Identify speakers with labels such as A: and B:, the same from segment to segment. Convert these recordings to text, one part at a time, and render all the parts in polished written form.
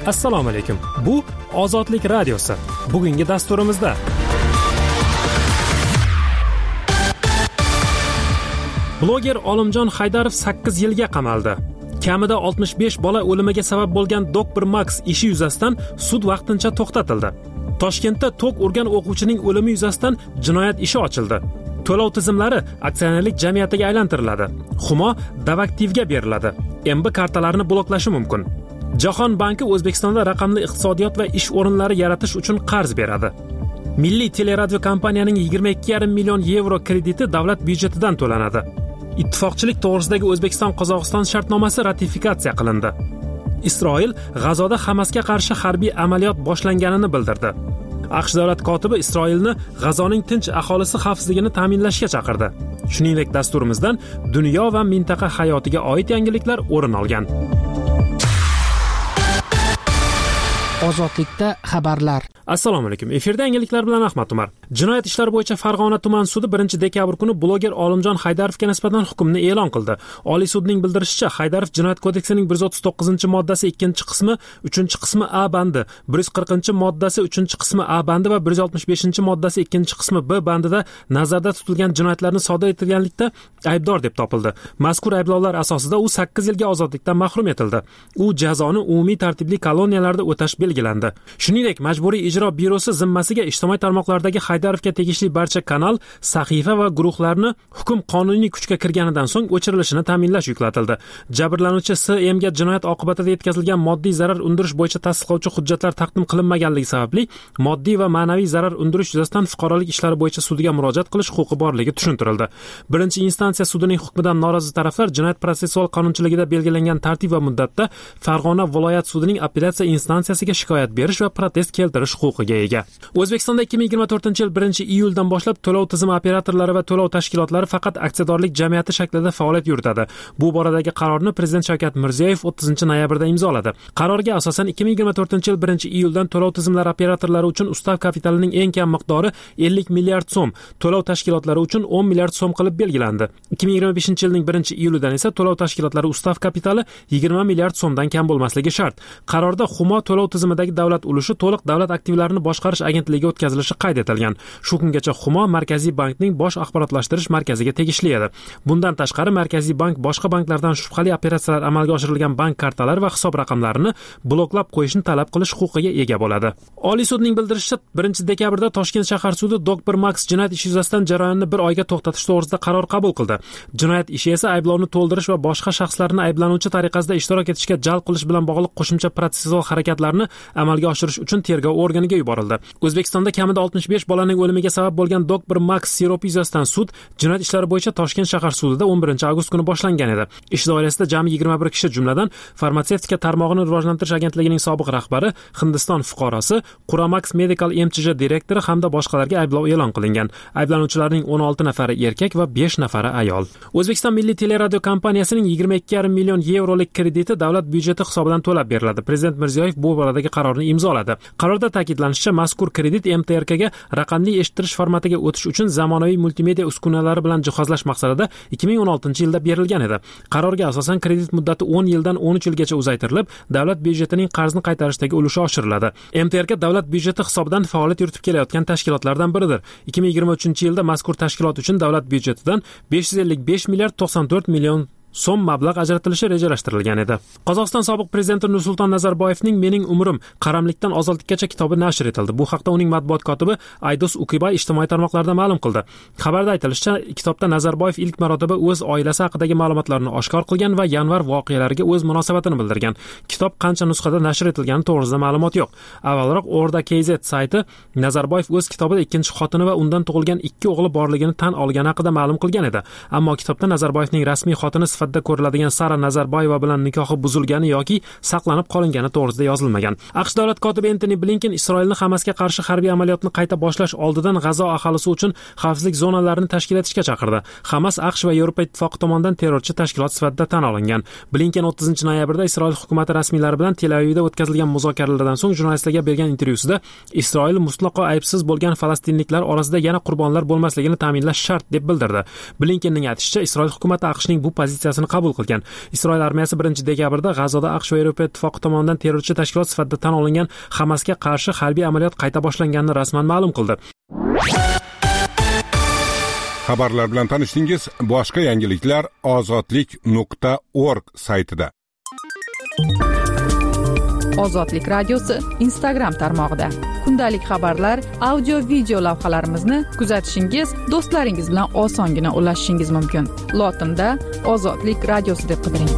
A: Assalomu alaykum. Bu Ozodlik radiosi. Bugungi dasturimizda bloger Olimjon Haydarov 8 yilga qamaldi. Kamida 65 bola o'limiga sabab bo'lgan Dr. Max ishi yuzasidan sud vaqtincha to'xtatildi. Toshkentda tok urgan o'quvchining o'limi yuzasidan jinoyat ishi ochildi. To'lov tizimlari aksionerlik jamiyatiga aylantiriladi. Humo Davaktivga beriladi. MB kartalarini bloklashi mumkin. Jahon banki O'zbekistonda raqamli iqtisodiyot va ish o'rinlari yaratish uchun qarz beradi. Milliy teleradio kompaniyaning 22,5 million yevro krediti davlat byudjetidan to'lanadi. Ittifoqchilik to'g'risidagi O'zbekiston-Qozog'iston shartnomasi ratifikatsiya qilindi. Isroil G'azoda Hamasga qarshi harbiy amaliyot boshlanganini bildirdi. AQSh davlat kotibi Isroilni G'azoning tinch aholisi xavfsizligini ta'minlashga chaqirdi. Shuningdek, dasturimizdan dunyo va mintaqa hayotiga oid yangiliklar o'rin olgan.
B: Ozodlikda xabarlar.
A: Assalomu alaykum. Efirda yangiliklar bilan Ahmad Umar. Jinoyat ishlari bo'yicha Farg'ona tuman sudi 1-dekabr kuni bloger Olimjon Haydarovga nisbatan hukmni e'lon qildi. Oliy sudning bildirishicha, Haydarov Jinoyat kodeksining 139-moddasi 2-qismi, 3-qismi A bandi, 140-moddasi 3-qismi A bandi va 165-moddasi 2-qismi B bandida nazarda tutilgan jinoyatlarni sodir etganlikda aybdor deb topildi. Mazkur ayblovlar asosida u 8 yilga ozodlikdan mahrum etildi. U jazoni umumiy tartibli koloniyalarda o'tash belgilandi. Shuningdek, Majburiy ijro byurosi zimmasiga ijtimoiy tarmoqlardagi Haydarovga tegishli barcha kanal, sahifa va guruhlarni hukm qonuniy kuchga kirganidan so'ng o'chirilishini ta'minlash yuklatildi. Jabrlanuvchi S.M.ga jinoyat oqibatida yetkazilgan moddiy zarar undirish bo'yicha tasdiqlovchi hujjatlar taqdim qilinmaganligi sababli moddiy va ma'naviy zarar undirish yuzasidan fuqarolik ishlari bo'yicha sudiga murojaat qilish huquqi borligi tushuntirildi. Birinchi instansiya sudining hukmidan norozi taraflar jinoyat protsessual qonunchiligida belgilangan tartib va muddatda Farg'ona viloyat sudining apellyatsiya instansiyasiga shikoyat berish va protest keltirish huquqiga ega. O'zbekistonda 2024-yil 1-iyuldan boshlab to'lov tizimi operatorlari va to'lov tashkilotlari faqat aksiyadorlik jamiyati shaklida faoliyat yuritadi. Bu boradagi qarorni Prezident Shavkat Mirziyoyev 30-noyabrda imzoladi. Qarorga asosan 2024-yil 1-iyuldan to'lov tizimlari operatorlari uchun ustav kapitalining eng kam miqdori 50 milliard so'm, to'lov tashkilotlari uchun 10 milliard so'm qilib belgilandi. 2025-yilning 1-iyulidan esa to'lov tashkilotlari ustav kapitali 20 milliard so'mdan kam bo'lmasligi shart. Qarorda Humo to'lov tizimidagi davlat ulushi to'liq davlat aktivlarini boshqarish agentligiga o'tkazilishi qayd etilgan. Shu kungacha Humo Markaziy bankning bosh axborotlashtirish markaziga tegishli edi. Bundan tashqari Markaziy bank boshqa banklardan shubhali operatsiyalar amalga oshirilgan bank kartalari va hisob raqamlarini bloklab qo'yishni talab qilish huquqiga ega bo'ladi. Oliy sudning bildirishicha 1-dekabrda Toshkent shahar sudi Dr. Max jinoyat ishi yuzasidan jarayonni 1 oyga to'xtatish to'g'risida qaror qabul qildi. Jinoyat ishi esa ayblovni to'ldirish va boshqa shaxslarni ayblanuvchi tariqasida ishtirok etishga jalb qilish bilan bog'liq qo'shimcha protsessual harakatlarni amalga oshirish uchun tergov organiga yuborildi. O'zbekistonda kamida 65 bolaning o'limiga sabab bo'lgan Dr. Max siropi yuzasidan sud jinoyat ishlari bo'yicha Toshkent shahar sudida 11-avgust kuni boshlangan edi. Ish doirasida jami 21 kishi, jumladan farmatsevtika tarmog'ini rivojlantirish agentligining sobiq rahbari, Hindiston fuqarosi, Quramax Medical MCJ direktori hamda boshqalarga ayblov e'lon qilingan. Ayblanuvchilarning 16 nafari erkak va 5 nafari ayol. O'zbekiston Milliy teleradio kompaniyasining 22,5 million yevrolik krediti davlat byudjeti hisobidan to'lab beriladi. Prezident Mirziyoyev bu boradagi qarorni imzoladi. Qarorda ta'kidlanishicha, mazkur kredit MTRKga raqamli eshittirish formatiga o'tish uchun zamonaviy multimedia uskunalari bilan jihozlash maqsadida 2016-yilda berilgan edi. Qarorga asosan kredit muddati 10 yildan 13 yilgacha uzaytirilib, davlat byudjetining qarzni qaytarishdagi ulushi oshiriladi. MTRK davlat byudjeti hisobidan faoliyat yuritib kelayotgan tashkilotlardan biridir. 2023-yilda mazkur tashkilot uchun davlat byudjetidan 555 milliard 94 million so'm mablag' ajratilishi rejalashtirilgan edi. Qozog'iston sobiq prezidenti Nursulton Nazarboyevning Mening umrim qaramlikdan ozodlikkacha kitobi nashr etildi. Bu haqda uning matbuot kotibi Aydos Ukibay ijtimoiy tarmoqlarda ma'lum qildi. Xabarda aytilishicha, kitobda Nazarboyev ilk marotaba o'z oilasi haqidagi ma'lumotlarni oshkor qilgan va yanvar voqealariga o'z munosabatini bildirgan. Kitob qancha nusxada nashr etilgani to'g'risida ma'lumot yo'q. Avvalroq Orda.kz sayti Nazarboyev o'z kitobida ikkinchi xotini va undan tug'ilgan 2 o'g'li borligini tan olgani haqida ma'lum qilgan edi. Ammo kitobda Nazarboyevning rasmiy xotini sifatida ko'riladigan Sara Nazarboyeva bilan nikohi buzilgani yoki saqlanib qolingani to'g'risida yozilmagan. AQSh davlat kotibi Antony Blinken Isroilni Hamasga qarshi harbiy amaliyotni qayta boshlash oldidan G'azo aholisi uchun xavfsizlik zonalarini tashkil etishga chaqirdi. Hamas AQSh va Yevropa ittifoqi tomonidan terrorchi tashkilot sifatida tan olingan. Blinken 30-noyabrda Isroil hukumati rasmiylari bilan Tel Avivda o'tkazilgan muzokaralardan so'ng jurnalistlarga bergan intervyusida Isroil mutlaqo aybsiz bo'lgan falastinliklar orasida yana qurbonlar bo'lmasligini ta'minlash shart deb bildirdi. Blinkenning aytishicha, Isroil hukumati AQShning bu pozitsiyasi vazifasini qabul qilgan. Isroil armiyasi 1-dekabrda G'azoda AQSh va Yevropa ittifoqi tomonidan terrorchi tashkilot sifatida tan olingan Hamasga qarshi harbiy amaliyot qayta boshlanganini rasman ma'lum qildi.
B: Xabarlar bilan tanishdingiz. Boshqa yangiliklar ozodlik.org saytida.
C: Ozodlik radiosi Instagram tarmog'ida. Kundalik xabarlar, audio, video lavhalarimizni kuzatishingiz, do'stlaringiz bilan osongina ulashishingiz mumkin. Lotinda Ozodlik radiosi deb qidiring.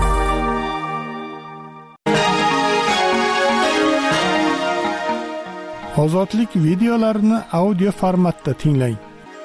D: Ozodlik videolarini audio formatda tinglang.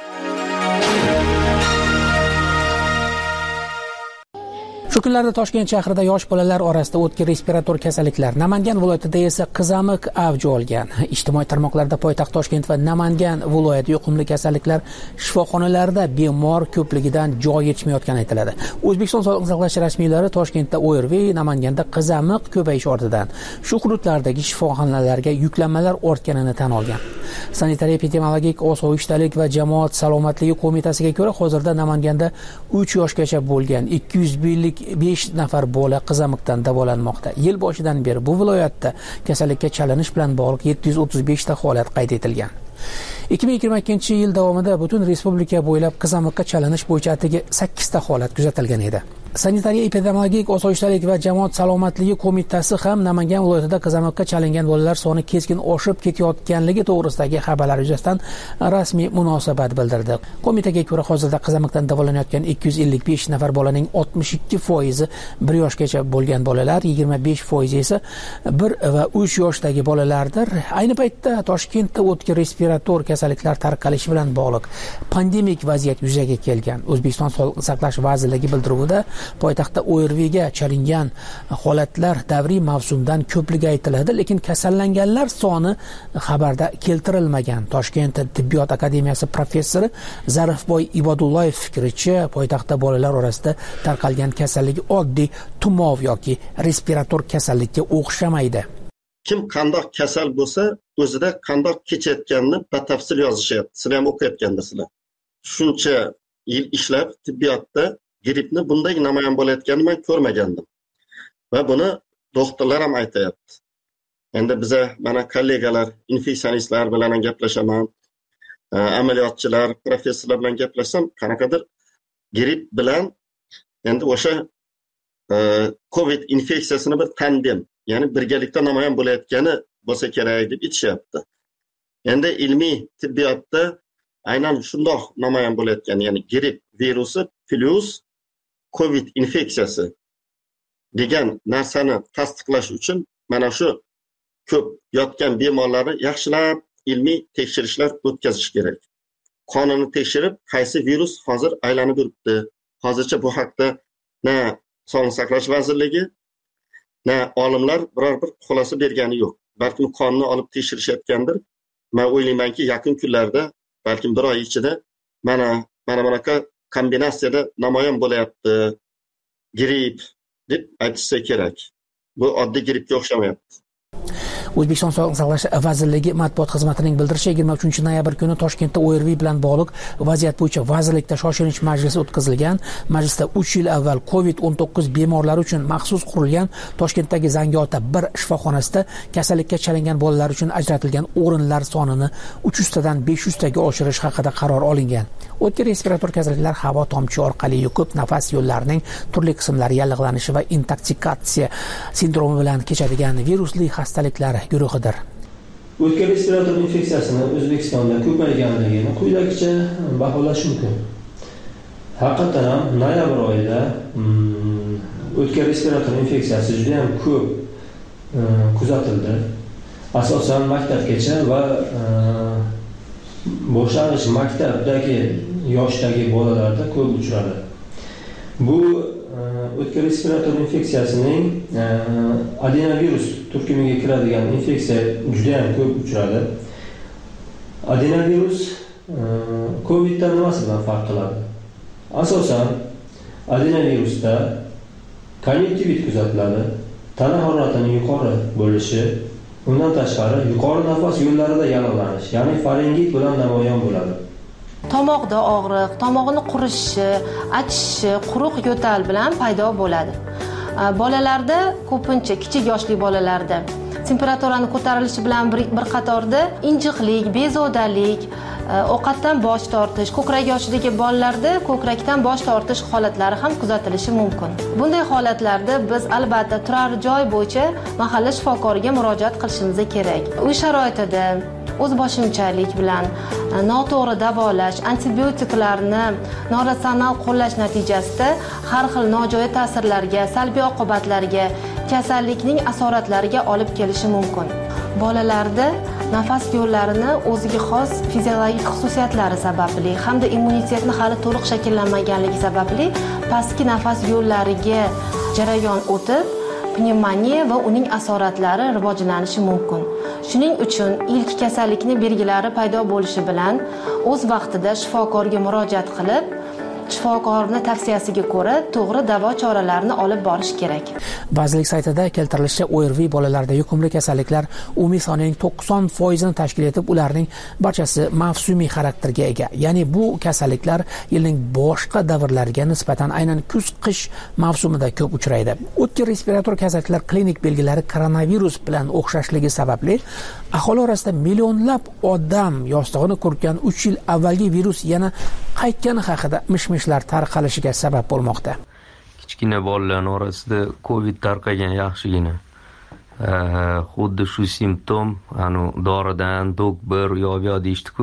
E: Shu kunlarda Toshkent shahrida yosh bolalar orasida o'tkir respirator kasalliklar, Namangan viloyatida esa qizamiq avj olgan. Ijtimoiy tarmoqlarda poytaxt Toshkent va Namangan viloyati yuqumli kasalliklar shifoxonalarida bemor ko'pligidan joy yetishmayotgani aytiladi. O'zbekiston Sog'liqni saqlash rasmiylari Toshkentda ORV, Namanganda qizamiq ko'payish ortidan shu hududlardagi shifoxonalarga yuklanmalar ortganini tan olgan. Sanitariya-epidemiologik osoyishtalik va jamoat salomatligi qo'mitasiga ko'ra, hozirda Namanganda 3 yoshgacha bo'lgan 205 nafar bola qizamiqdan davolanmoqda. Yil boshidan beri bu viloyatda kasallikka chalinish bilan bog'liq 735 ta holat qayd etilgan. 2022-yil davomida butun respublika bo'ylab qizamiqqa chalinish bo'yicha atigi 8 ta holat kuzatilgan edi. Sanitariya-epidemiologik osoyishtalik va jamoat salomatligi qo'mitasi ham Namangan viloyatida qizamiqqa chalingan bolalar soni keskin oshib ketayotganligi to'g'risidagi xabarlar yuzasidan rasmiy munosabat bildirdi. Qo'mitaga ko'ra, hozirda qizamiqdan davolanayotgan 255 nafar bolaning 62% 1 yoshgacha bo'lgan bolalar, 25% esa 1 va 3 yoshdagi bolalardir. Ayni paytda Toshkentda o'tkir respirator kasalliklar tarqalishi bilan bog'liq pandemik vaziyat yuzaga kelgan. O'zbekiston Sog'liqni saqlash vazirligi bildiruvida poytaxtda ORVga chalingan holatlar davriy mavsumdan ko'pligi aytiladi, lekin kasallanganlar soni xabarda keltirilmagan. Toshkent tibbiyot akademiyasi professori Zarifboy Ibodullayev fikricha, poytaxtda bolalar orasida tarqalgan kasallik oddiy tumov yoki respirator kasallikka o'xshamaydi.
F: Kim qandoq kasal bo'lsa, o'zida qandoq kechayotganini batafsil yozishyapti. Sizlar ham o'qiyotgandirsizlar. Shuncha yil ishlab tibbiyotda grippni bunday namoyon bo'layotganini men ko'rmagandim. Va buni doktorlar ham aytayapti. Endi biza mana kollegalar, infeksionistlar bilan gaplashaman, amaliyotchilar, professorlar bilan gaplashsam, qanaqadir gripp bilan endi o'sha COVID infeksiyasini bir tandem, ya'ni birgalikda namoyon bo'layotgani bo'lsa kerak deb aytishyapti. Endi ilmiy tibbiyotda aynan shundoq namoyon bo'layotgan, ya'ni gripp virusi plus COVID infeksiyasi degan narsani tasdiqlash uchun mana shu ko'p yotgan bemorlarni yaxshilab ilmiy tekshirishlar o'tkazish kerak. Qonini tekshirib, qaysi virus hozir aylanib yuribdi. Hozircha bu haqda na Sog'liqni saqlash vazirligi, na olimlar biror bir xulosa bergani yo'q. Balkim qonni olib tekshirishayotgandir. Men o'ylaymanki, yaqin kunlarda, balkim bir oy ichida mana bunaqa kombinatsiyada namoyon bo'layapti gripp deb aytsa kerak. Bu oddiy grippga o'xshamayapti.
E: O'zbekiston Sog'liqni saqlash vazirligi matbuot xizmatining bildirishicha, 23 noyabr kuni Toshkentda ORV bilan bog'liq vaziyat bo'yicha vazirlikda shoshilinch majlis o'tkazilgan. Majlisda 3 yil avval COVID-19 bemorlari uchun maxsus qurilgan Toshkentdagi Zangiota 1 shifoxonasida kasallikka chalingan bolalar uchun ajratilgan o'rinlar sonini 300 tadan 500 taga oshirish haqida qaror olingan. O'tkir respirator kasalliklar havo tomchi orqali yuqib, nafas yo'llarining turli qismlari yallig'lanishi va intoksikatsiya sindromi bilan kechadigan virusli xastaliklar guruhidir.
G: O'tkir respirator infeksiyasini O'zbekistonda ko'payganligini quyidagicha baholash mumkin. Haqiqatan ham noyabr oyida o'tkir respirator infeksiyasi juda ham ko'p kuzatildi. Asosan maktabgacha va boshlang'ich maktabdagi yoshdagi bolalarda ko'p uchradi. Bu o'tkir respirator infeksiyasining adenovirus turkumiga kiradigan infeksiya juda ham ko'p uchradi. Adenovirus COVIDdan nimasi bilan farq qiladi? Asosan adenovirusda konjunktivit kuzatiladi, tana haroratining yuqori bo'lishi, undan tashqari yuqori nafas yo'llarida yallig'lanish, ya'ni faringit bilan namoyon bo'ladi.
H: Tomoqda og'riq, tomog'ini qurishishi, achishishi, quruq yo'tal bilan paydo bo'ladi. Bolalarda ko'pincha kichik yoshli bolalarda temperaturani ko'tarilishi bilan bir qatorda injiqlik, bezovdalik, ovqatdan bosh tortish, ko'krak yoshidagi bolalarda ko'krakdan bosh tortish holatlari ham kuzatilishi mumkin. Bunday holatlarda biz albatta turar joy bo'yicha mahalla shifokoriga murojaat qilishimiz kerak. Uy sharoitida o'zboshimchalik bilan noto'g'ri davolash, antibiotiklarni noratsional qo'llash natijasida har xil nojo'ya ta'sirlarga, salbiy oqibatlarga, kasallikning asoratlariga olib kelishi mumkin. Bolalarda nafas yo'llarini o'ziga xos fiziologik xususiyatlari sababli hamda immunitetni hali to'liq shakllanmaganligi sababli pastki nafas yo'llariga jarayon o'tib, pnevmoniya va uning asoratlari rivojlanishi mumkin. Shuning uchun ilk kasallikning belgilari paydo bo'lishi bilan o'z vaqtida shifokorga murojaat qilib, shifokorning tavsiyasiga ko'ra to'g'ri davo choralarini olib borish kerak.
E: Vazirlik saytida keltirilishicha, ORV bolalarda yuqumli kasalliklar umumiy sonining 90% tashkil etib, ularning barchasi mavsumiy xarakterga ega. Ya'ni bu kasalliklar yilning boshqa davrlariga nisbatan aynan kuz-qish mavsumida ko'p uchraydi. O'tkir respirator kasalliklar klinik belgilari koronavirus bilan o'xshashligi sababli aholi orasida millionlab odam yostig'ini qurgan 3 yil avvalgi virus yana qaytgani haqida mishmishlar tarqalishiga sabab bo'lmoqda.
I: Kichkina bolalar orasida COVID tarqagan yaxshigina. Xuddi shu simptom, doridan doktor yo deyishdi-ku.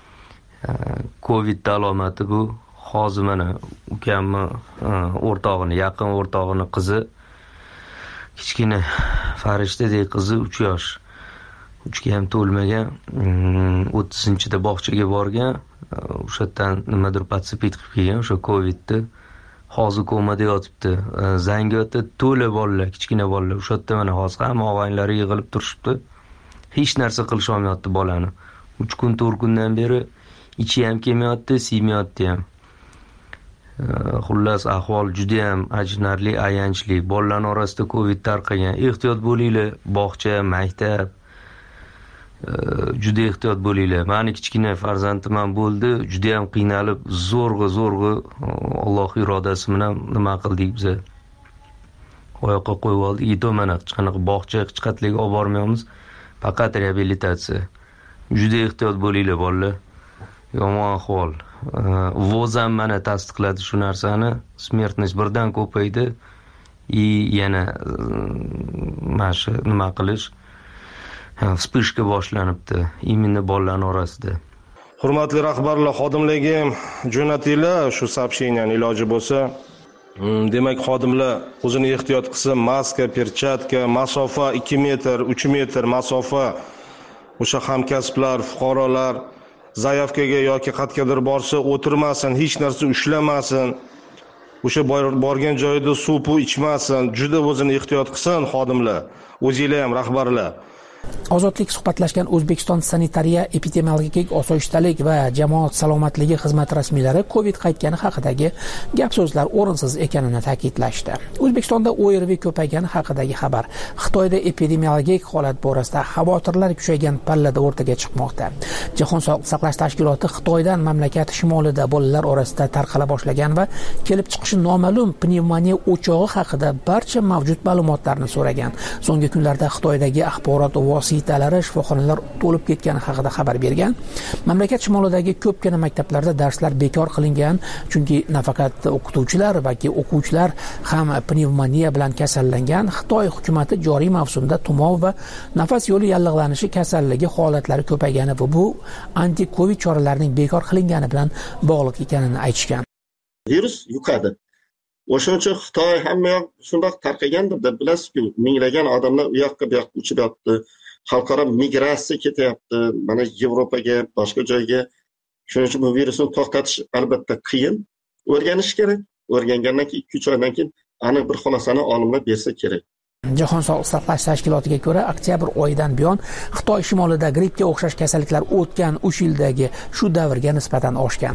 I: COVID alomati bu. Hozir mana ukamni yaqin o'rtog'ini qizi, kichkina farishtadek qizi 3 yosh. 3ga ham to'lmagan, 30-da bog'chaga borgan, o'sha yerdan nimadir patsipit qilib kelgan, o'sha COVIDni. Hozir komada yotibdi. Zangiotda to'la bolalar, kichkina bolalar, o'sha yerda mana hozir hamma og'aynlari yig'ilib turishibdi. Hech narsa qilish olmayapti bolani. 3 kun, 4 kundan beri ichi ham kelmayapti, siymayapti ham. Xullas ahvol juda ham ajinarli, ayanchli. Bolalar orasida COVID tarqagan. Ehtiyot bo'linglar, bog'cha, maktab. Juda ehtiyot bo'linglar. Meni kichkina farzandim ham bo'ldi, juda ham qiynalib, zo'rg'a Alloh irodasi bilan nima qildik biz. Oyoqqa qo'yib oldik. Yeto mana hech qanaqa bog'cha, hech qatliga olib bormaymiz. Faqat reabilitatsiya. Juda ehtiyot bo'linglar bolalar. Yomon ahvol. Voz ham mana tasdiqladi shu narsani. Smertность birdan ko'paydi. Yana mana nima qilish vspышка boshlanibdi именно bolalar orasida.
J: Hurmatli rahbarlar, xodimlarga jo'natinglar shu сообщениyaning iloji bo'lsa. Demak, xodimlar o'zini ehtiyot qilsa, maska, perchatka, masofa 2 metr, 3 metr masofa. O'sha hamkasblar, fuqarolar zayavkaga yoki qayergadir borsa, o'tirmasin, hech narsa ushlamasin. O'sha borgan joyida suv ichmasin. Juda o'zini ehtiyot qilsin xodimlar. O'zinglar ham rahbarlar.
E: Ozodlik suhbatlashgan O'zbekiston sanitariya, epidemiologik osoyishtalik va jamoat salomatligi xizmati rasmiylari COVID qaytgani haqidagi gap so'zlar o'rinsiz ekanini ta'kidlashdi. O'zbekistonda ORV ko'paygani haqidagi xabar Xitoyda epidemiologik holat borasida xavotirlar kuchaygan pallada o'rtaga chiqmoqda. Jahon sog'liqni saqlash tashkiloti Xitoydan mamlakat shimolida bolalar orasida tarqala boshlagan va kelib chiqishi noma'lum pnevmoniya o'chog'i haqida barcha mavjud ma'lumotlarni so'ragan. So'nggi kunlarda Xitoydagi axborot vositalari shifoxonalar to'lib ketgani haqida xabar bergan. Mamlakat shimolidagi ko'pgina maktablarda darslar bekor qilingan, chunki nafaqat o'qituvchilar, balki o'quvchilar ham pnevmoniya bilan kasallangan. Xitoy hukumati joriy mavsumda tumov va nafas yo'li yallig'lanishi kasalligi holatlari ko'paygani va bu anti-covid choralarining bekor qilingani bilan bog'liq ekanini aytishgan.
F: Virus yuqadi. O'shaning uchun Xitoy hamma yoq shundoq tarqagandir deb bilasizku, minglagan odamlar u yoqqa bu yoqqa uchib yotdi. Xalqaro migratsiya ketyapti, mana Yevropaga, boshqa joyga. Shuning uchun bu virusni to'xtatish albatta qiyin. O'rganish kerak. O'rgangandan keyin 2-3 oydan keyin aniq bir xulosani olimlar bersa kerak.
E: Jahon sog'liqni saqlash tashkilotiga ko'ra, oktyabr oyidan buyon Xitoy shimolida grippga o'xshash kasalliklar o'tgan 3 yildagi shu davrga nisbatan oshgan.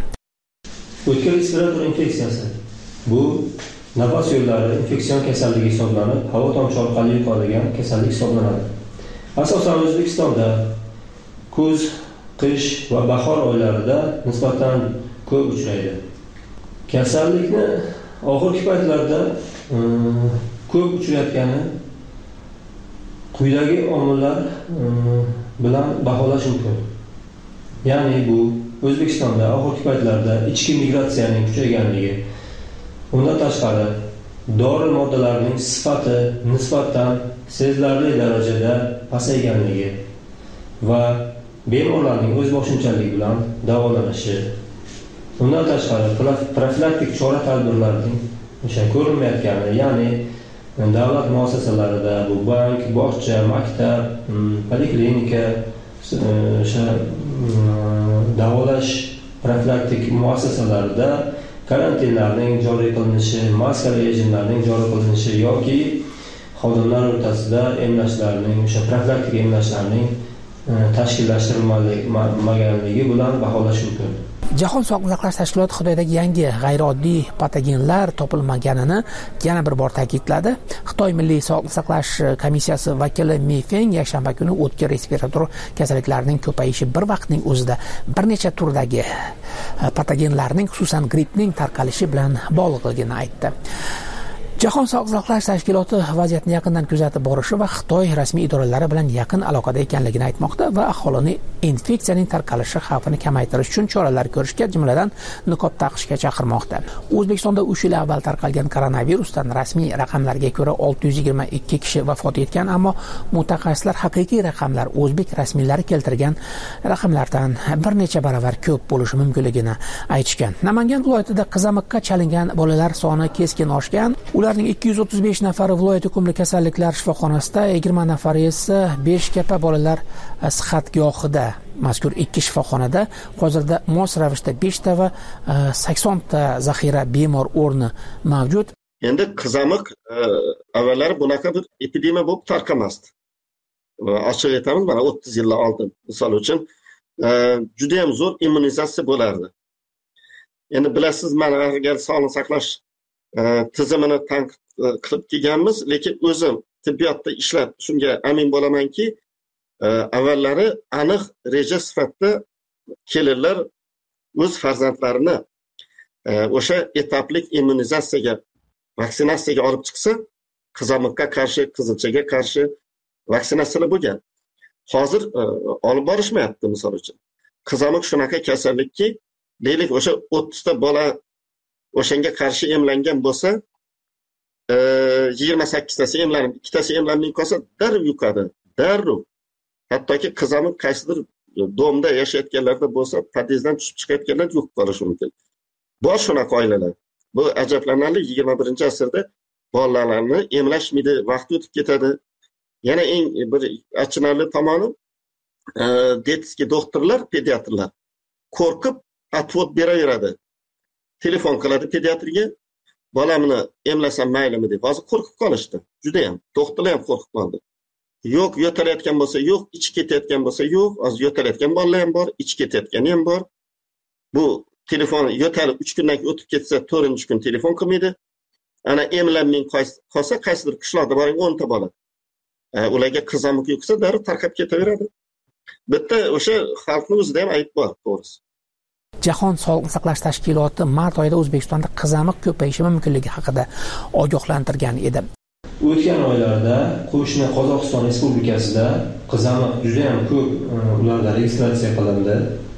G: O'tkir respirator infeksiyasi bu nafas yo'llari infeksion kasalligi hisoblanib, havo tomchi orqali yuqadigan kasallik hisoblanadi. Asosan O'zbekistonda kuz, qish va bahor oylarida nisbatan ko'p uchraydi. Kasallikni oxirgi paytlarda ko'p uchrayotgani quyidagi omillar bilan baholash mumkin. Ya'ni bu O'zbekistonda oxirgi paytlarda ichki migratsiyaning kuchayganligi, undan tashqari dori moddalarining sifati nisbatan sezilarli darajada pasayganligi va bemorlarning o'z boshimchalik bilan davolanishi, undan tashqari profilaktik chora-tadbirlarning o'sha ko'rinmayotgani, ya'ni davlat muassasalarida, bu bank, bog'cha, maktab, poliklinika, o'sha davolash profilaktik muassasalarida karantinlarning joriy qilinishi, maskali rejimlarning joriy qilinishi yoki xodimlar o'rtasida emlashlarning, o'sha profilaktik emlashlarning tashkillashtirilmaganligi bilan baholash mumkin.
E: Jahon Sog'liqni saqlash tashkiloti Xitoydagi yangi g'ayrioddiy patogenlar topilmaganini yana bir bor ta'kidladi. Xitoy Milliy Sog'liqni saqlash komissiyasi vakili Mi Feng yakshanba kuni o'tkir respirator kasalliklarining ko'payishi bir vaqtning o'zida bir necha turdagi patogenlarning, xususan grippning tarqalishi bilan bog'liqligini aytdi. Jahon Sog'liqni saqlash tashkiloti vaziyatni yaqindan kuzatib borishi va Xitoy rasmiy idoralari bilan yaqin aloqada ekanligini aytmoqda va aholini infeksiyaning tarqalishi xavfini kamaytirish uchun choralar ko'rishga, jumladan niqob taqishga chaqirmoqda. O'zbekistonda 3 yil avval tarqalgan koronavirusdan rasmiy raqamlarga ko'ra 622 kishi vafot etgan, ammo mutaxassislar haqiqiy raqamlar o'zbek rasmiylari keltirgan raqamlardan bir necha baravar ko'p bo'lishi mumkinligini aytishgan. Namangan viloyatida qizamiqqa chalingan bolalar soni keskin oshgan. Ularning 235 nafari viloyat yuqumli kasalliklar shifoxonasida, 20 nafari esa Beshkapa bolalar sihatgohida. Mazkur 2 shifoxonada hozirda mos ravishda 5 ta va 80 ta zaxira bemor o'rni mavjud.
F: Endi qizamiq avvallari bunaqa bir epidemiya bo'lib tarqamasdi. Ochiq aytamiz, mana 30 yillar oldin, misol uchun, juda ham zo'r immunizatsiya bo'lardi. Endi bilasiz, mana agar sog'liqni saqlash tizimini tanqid qilib kelganmiz, lekin o'zim tibbiyotda ishlab shunga amin bo'lamanki, avvallari aniq reja sifatida kelinlar o'z farzandlarini o'sha etaplik immunizatsiyaga, vaksinatsiyaga olib chiqsa, qizamiqqa qarshi, qizilchaga qarshi vaksinatsiyalar bo'lgan. Hozir olib borishmayapti. Misol uchun, qizamiq shunaqa kasallikki, deylik o'sha 30 ta bola o'shanga qarshi emlangan bo'lsa, 28 tasi emlanib, 2 tasi emlanmay qolsa, darrov yuqadi. Darrov. Hattoki qizamiq qaysidir domda yashayotganlarda bo'lsa, podyezddan tushib chiqayotganlar yo'q qolishi mumkin. Bor shunaqa oilalar. Bu ajablanarli, 21-asrda bolalarni emlashmaydi, vaqt o'tib ketadi. Yana eng bir achinarli tomoni, detskiy doktorlar, pediatrlar qo'rqib atvot beraveradi. Telefon qiladi pediatriga, bolamni emlasam maylimi deb. Hozir qo'rqib qolishdi. Juda ham, doktorlar ham qo'rqib qoldi. Yo'q, yo'talayotgan bo'lsa yo'q, ichi ketayotgan bo'lsa yo'q, hozir yo'talayotgan bolalar ham bor, ichi ketayotgani ham bor. Bu telefon yo'talib 3 kundan keyin o'tib ketsa, 4-kun telefon qilmaydi. Ana emlanmay qolsa, qaysidir qishloqda boring 10 ta bola. Ularga qizamiq yo'qsa, darrov tarqab ketaveradi. Bitta o'sha xalqning o'zida ham ayb bor, to'g'risi.
E: Jahon Sog'liqni saqlash tashkiloti mart oyida O'zbekistonda qizamiq ko'payishi mumkinligi haqida ogohlantirgan edi.
G: O'tgan oylarda qo'shni Qozog'iston Respublikasida qizamiq juda ham ko'p ularda registratsiya qilindi.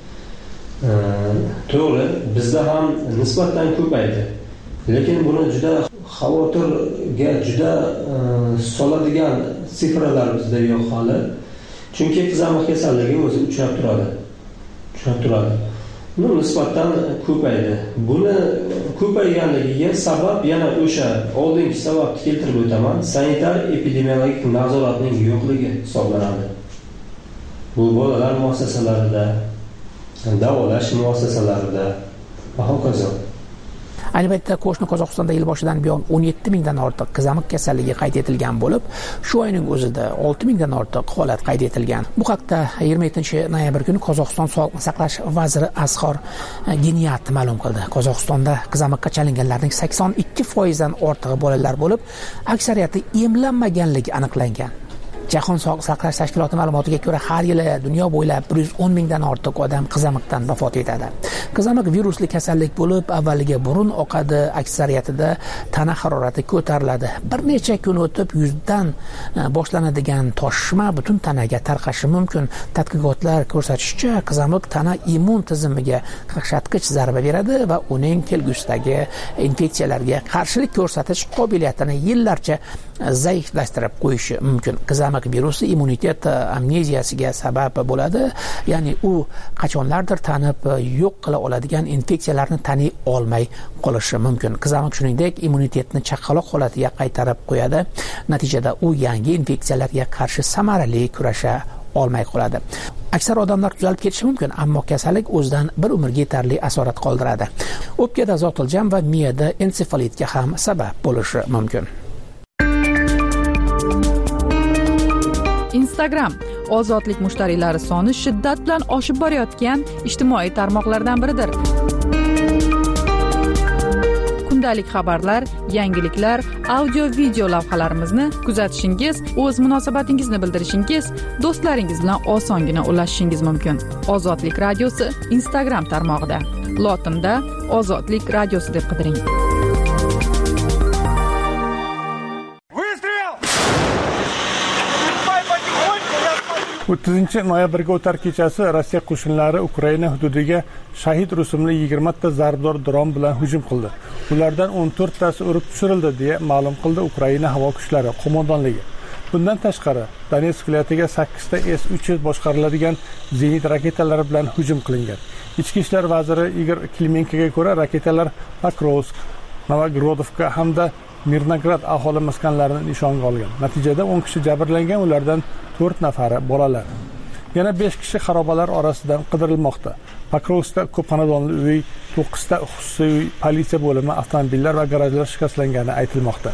G: To'g'ri, bizda ham nisbatan ko'paydi. Lekin buni juda xavotirga juda soladigan sifralar bizda yo'q hali. Chunki qizamiq kasalligi o'zi uchrab turadi. Nisbatan ko'paydi. Buni ko'payganligiga sabab yana o'sha oldingi sababni keltirib o'taman. Sanitar epidemiologik nazoratning yo'qligi hisoblanadi. Bu bolalar muassasalarida, davolash muassasalarida va hokazo.
E: Ayni paytda qo'shni Qozog'istonda yil boshidan buyon 17 mingdan ortiq qizamiq kasalligi qayd etilgan bo'lib, shu oyning o'zida 6 mingdan ortiq holat qayd etilgan. Bu haqda 27-noyabr kuni Qozog'iston Sog'liqni saqlash vaziri Asqar Geniyat ma'lum qildi. Qozog'istonda qizamiqqa chalinganlarning 82% dan ortig'i bolalar bo'lib, aksariyati emlanmaganligi aniqlangan. Jahon Sog'liqni saqlash tashkiloti ma'lumotiga ko'ra, har yili dunyo bo'ylab 110 mingdan ortiq odam qizamiqdan vafot etadi. Qizamiq virusli kasallik bo'lib, avvaliga burun oqadi, aksariyatida tana harorati ko'tariladi. Bir necha kun o'tib yuzdan boshlanadigan toshma butun tanaga tarqashi mumkin. Tadqiqotlar ko'rsatishicha, qizamiq tana immun tizimiga qaqshatqich zarba beradi va uning kelgusidagi infeksiyalarga qarshilik ko'rsatish qobiliyatini yillarcha zaiflashtirib qo'yishi mumkin. Qizamiq virusi immunitet amneziyasiga sabab bo'ladi, ya'ni u qachonlardir tanib yo'q qila oladigan infeksiyalarni taniy olmay qolishi mumkin. Qizamiq shuningdek immunitetni chaqaloq holatiga qaytarib qo'yadi. Natijada u yangi infeksiyalarga qarshi samarali kurasha olmay qoladi. Aksar odamlar tuzalib ketishi mumkin, ammo kasallik o'zidan bir umrga yetarli asorat qoldiradi. O'pkada zotiljam va miyada ensefalitga ham sabab bo'lishi mumkin.
C: Instagram ozodlik mushtariylari soni shiddat bilan oshib borayotgan ijtimoiy tarmoqlardan biridir. Kundalik xabarlar, yangiliklar, audio video lavhalarimizni kuzatishingiz, o'z munosabatingizni bildirishingiz, do'stlaringiz bilan osongina ulashishingiz mumkin. Ozodlik radiosi Instagram tarmog'ida. Lotinda Ozodlik radiosi deb qidiring.
D: 30 noyabrga o'tar kechasi Rossiya qo'shinlari Ukraina hududiga Shahid rusumli 20 ta zarbdor dron bilan hujum qildi. Ulardan 14 tasi urib tushirildi deya ma'lum qildi Ukraina havo kuchlari qo'mondonligi. Bundan tashqari, Donetsk viloyatiga 8 ta S-300 boshqariladigan zenit raketalari bilan hujum qilingan. Ichki ishlar vaziri Igor Klimenkoga ko'ra, raketalar Pokrovsk, Novogrodovka hamda Mirnograd aholi maskanlarini nishonga olgan. Natijada 10 kishi jabrlangan, ulardan 4 nafari bolalar. Yana 5 kishi xarobalar orasidan qidirilmoqda. Pokrovskda ko'p xonadonli uy, 9 ta xususiy uy, politsiya bo'limi, avtomobillar va garajlar shikastlangani aytilmoqda.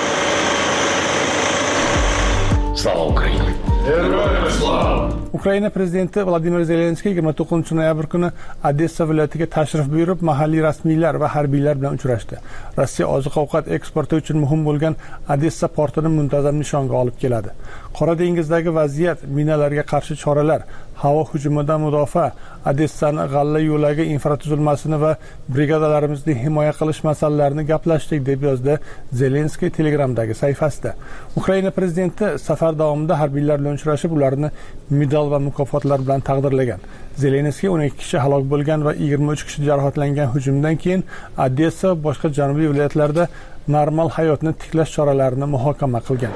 D: Slava Ukraina! Ukraina prezidenti Vladimir Zelenskiy 29 noyabr kuni Odessa viloyatiga tashrif buyurib, mahalliy rasmiylar va harbiylar bilan uchrashdi. Rossiya oziq-ovqat eksporti uchun muhim bo'lgan Odessa portini muntazam nishonga olib keladi. Qora dengizdagi vaziyat, minalarga qarshi choralar, havo hujumidan mudofaa, Odessani g'alla yo'lagi infratuzilmasini va brigadalarimizni himoya qilish masalalarini gaplashdik deb yozdi Zelenskiy Telegramdagi sahifasida. Ukraina prezidenti safar davomida harbiylar bilan uchrashib, ularni medal va mukofotlar bilan taqdirlagan. Zelenskiy 12 kishi halok bo'lgan va 23 kishi jarohatlangan hujumdan keyin Odessa va boshqa janubiy viloyatlarda normal hayotni tiklash choralarini muhokama qilgan.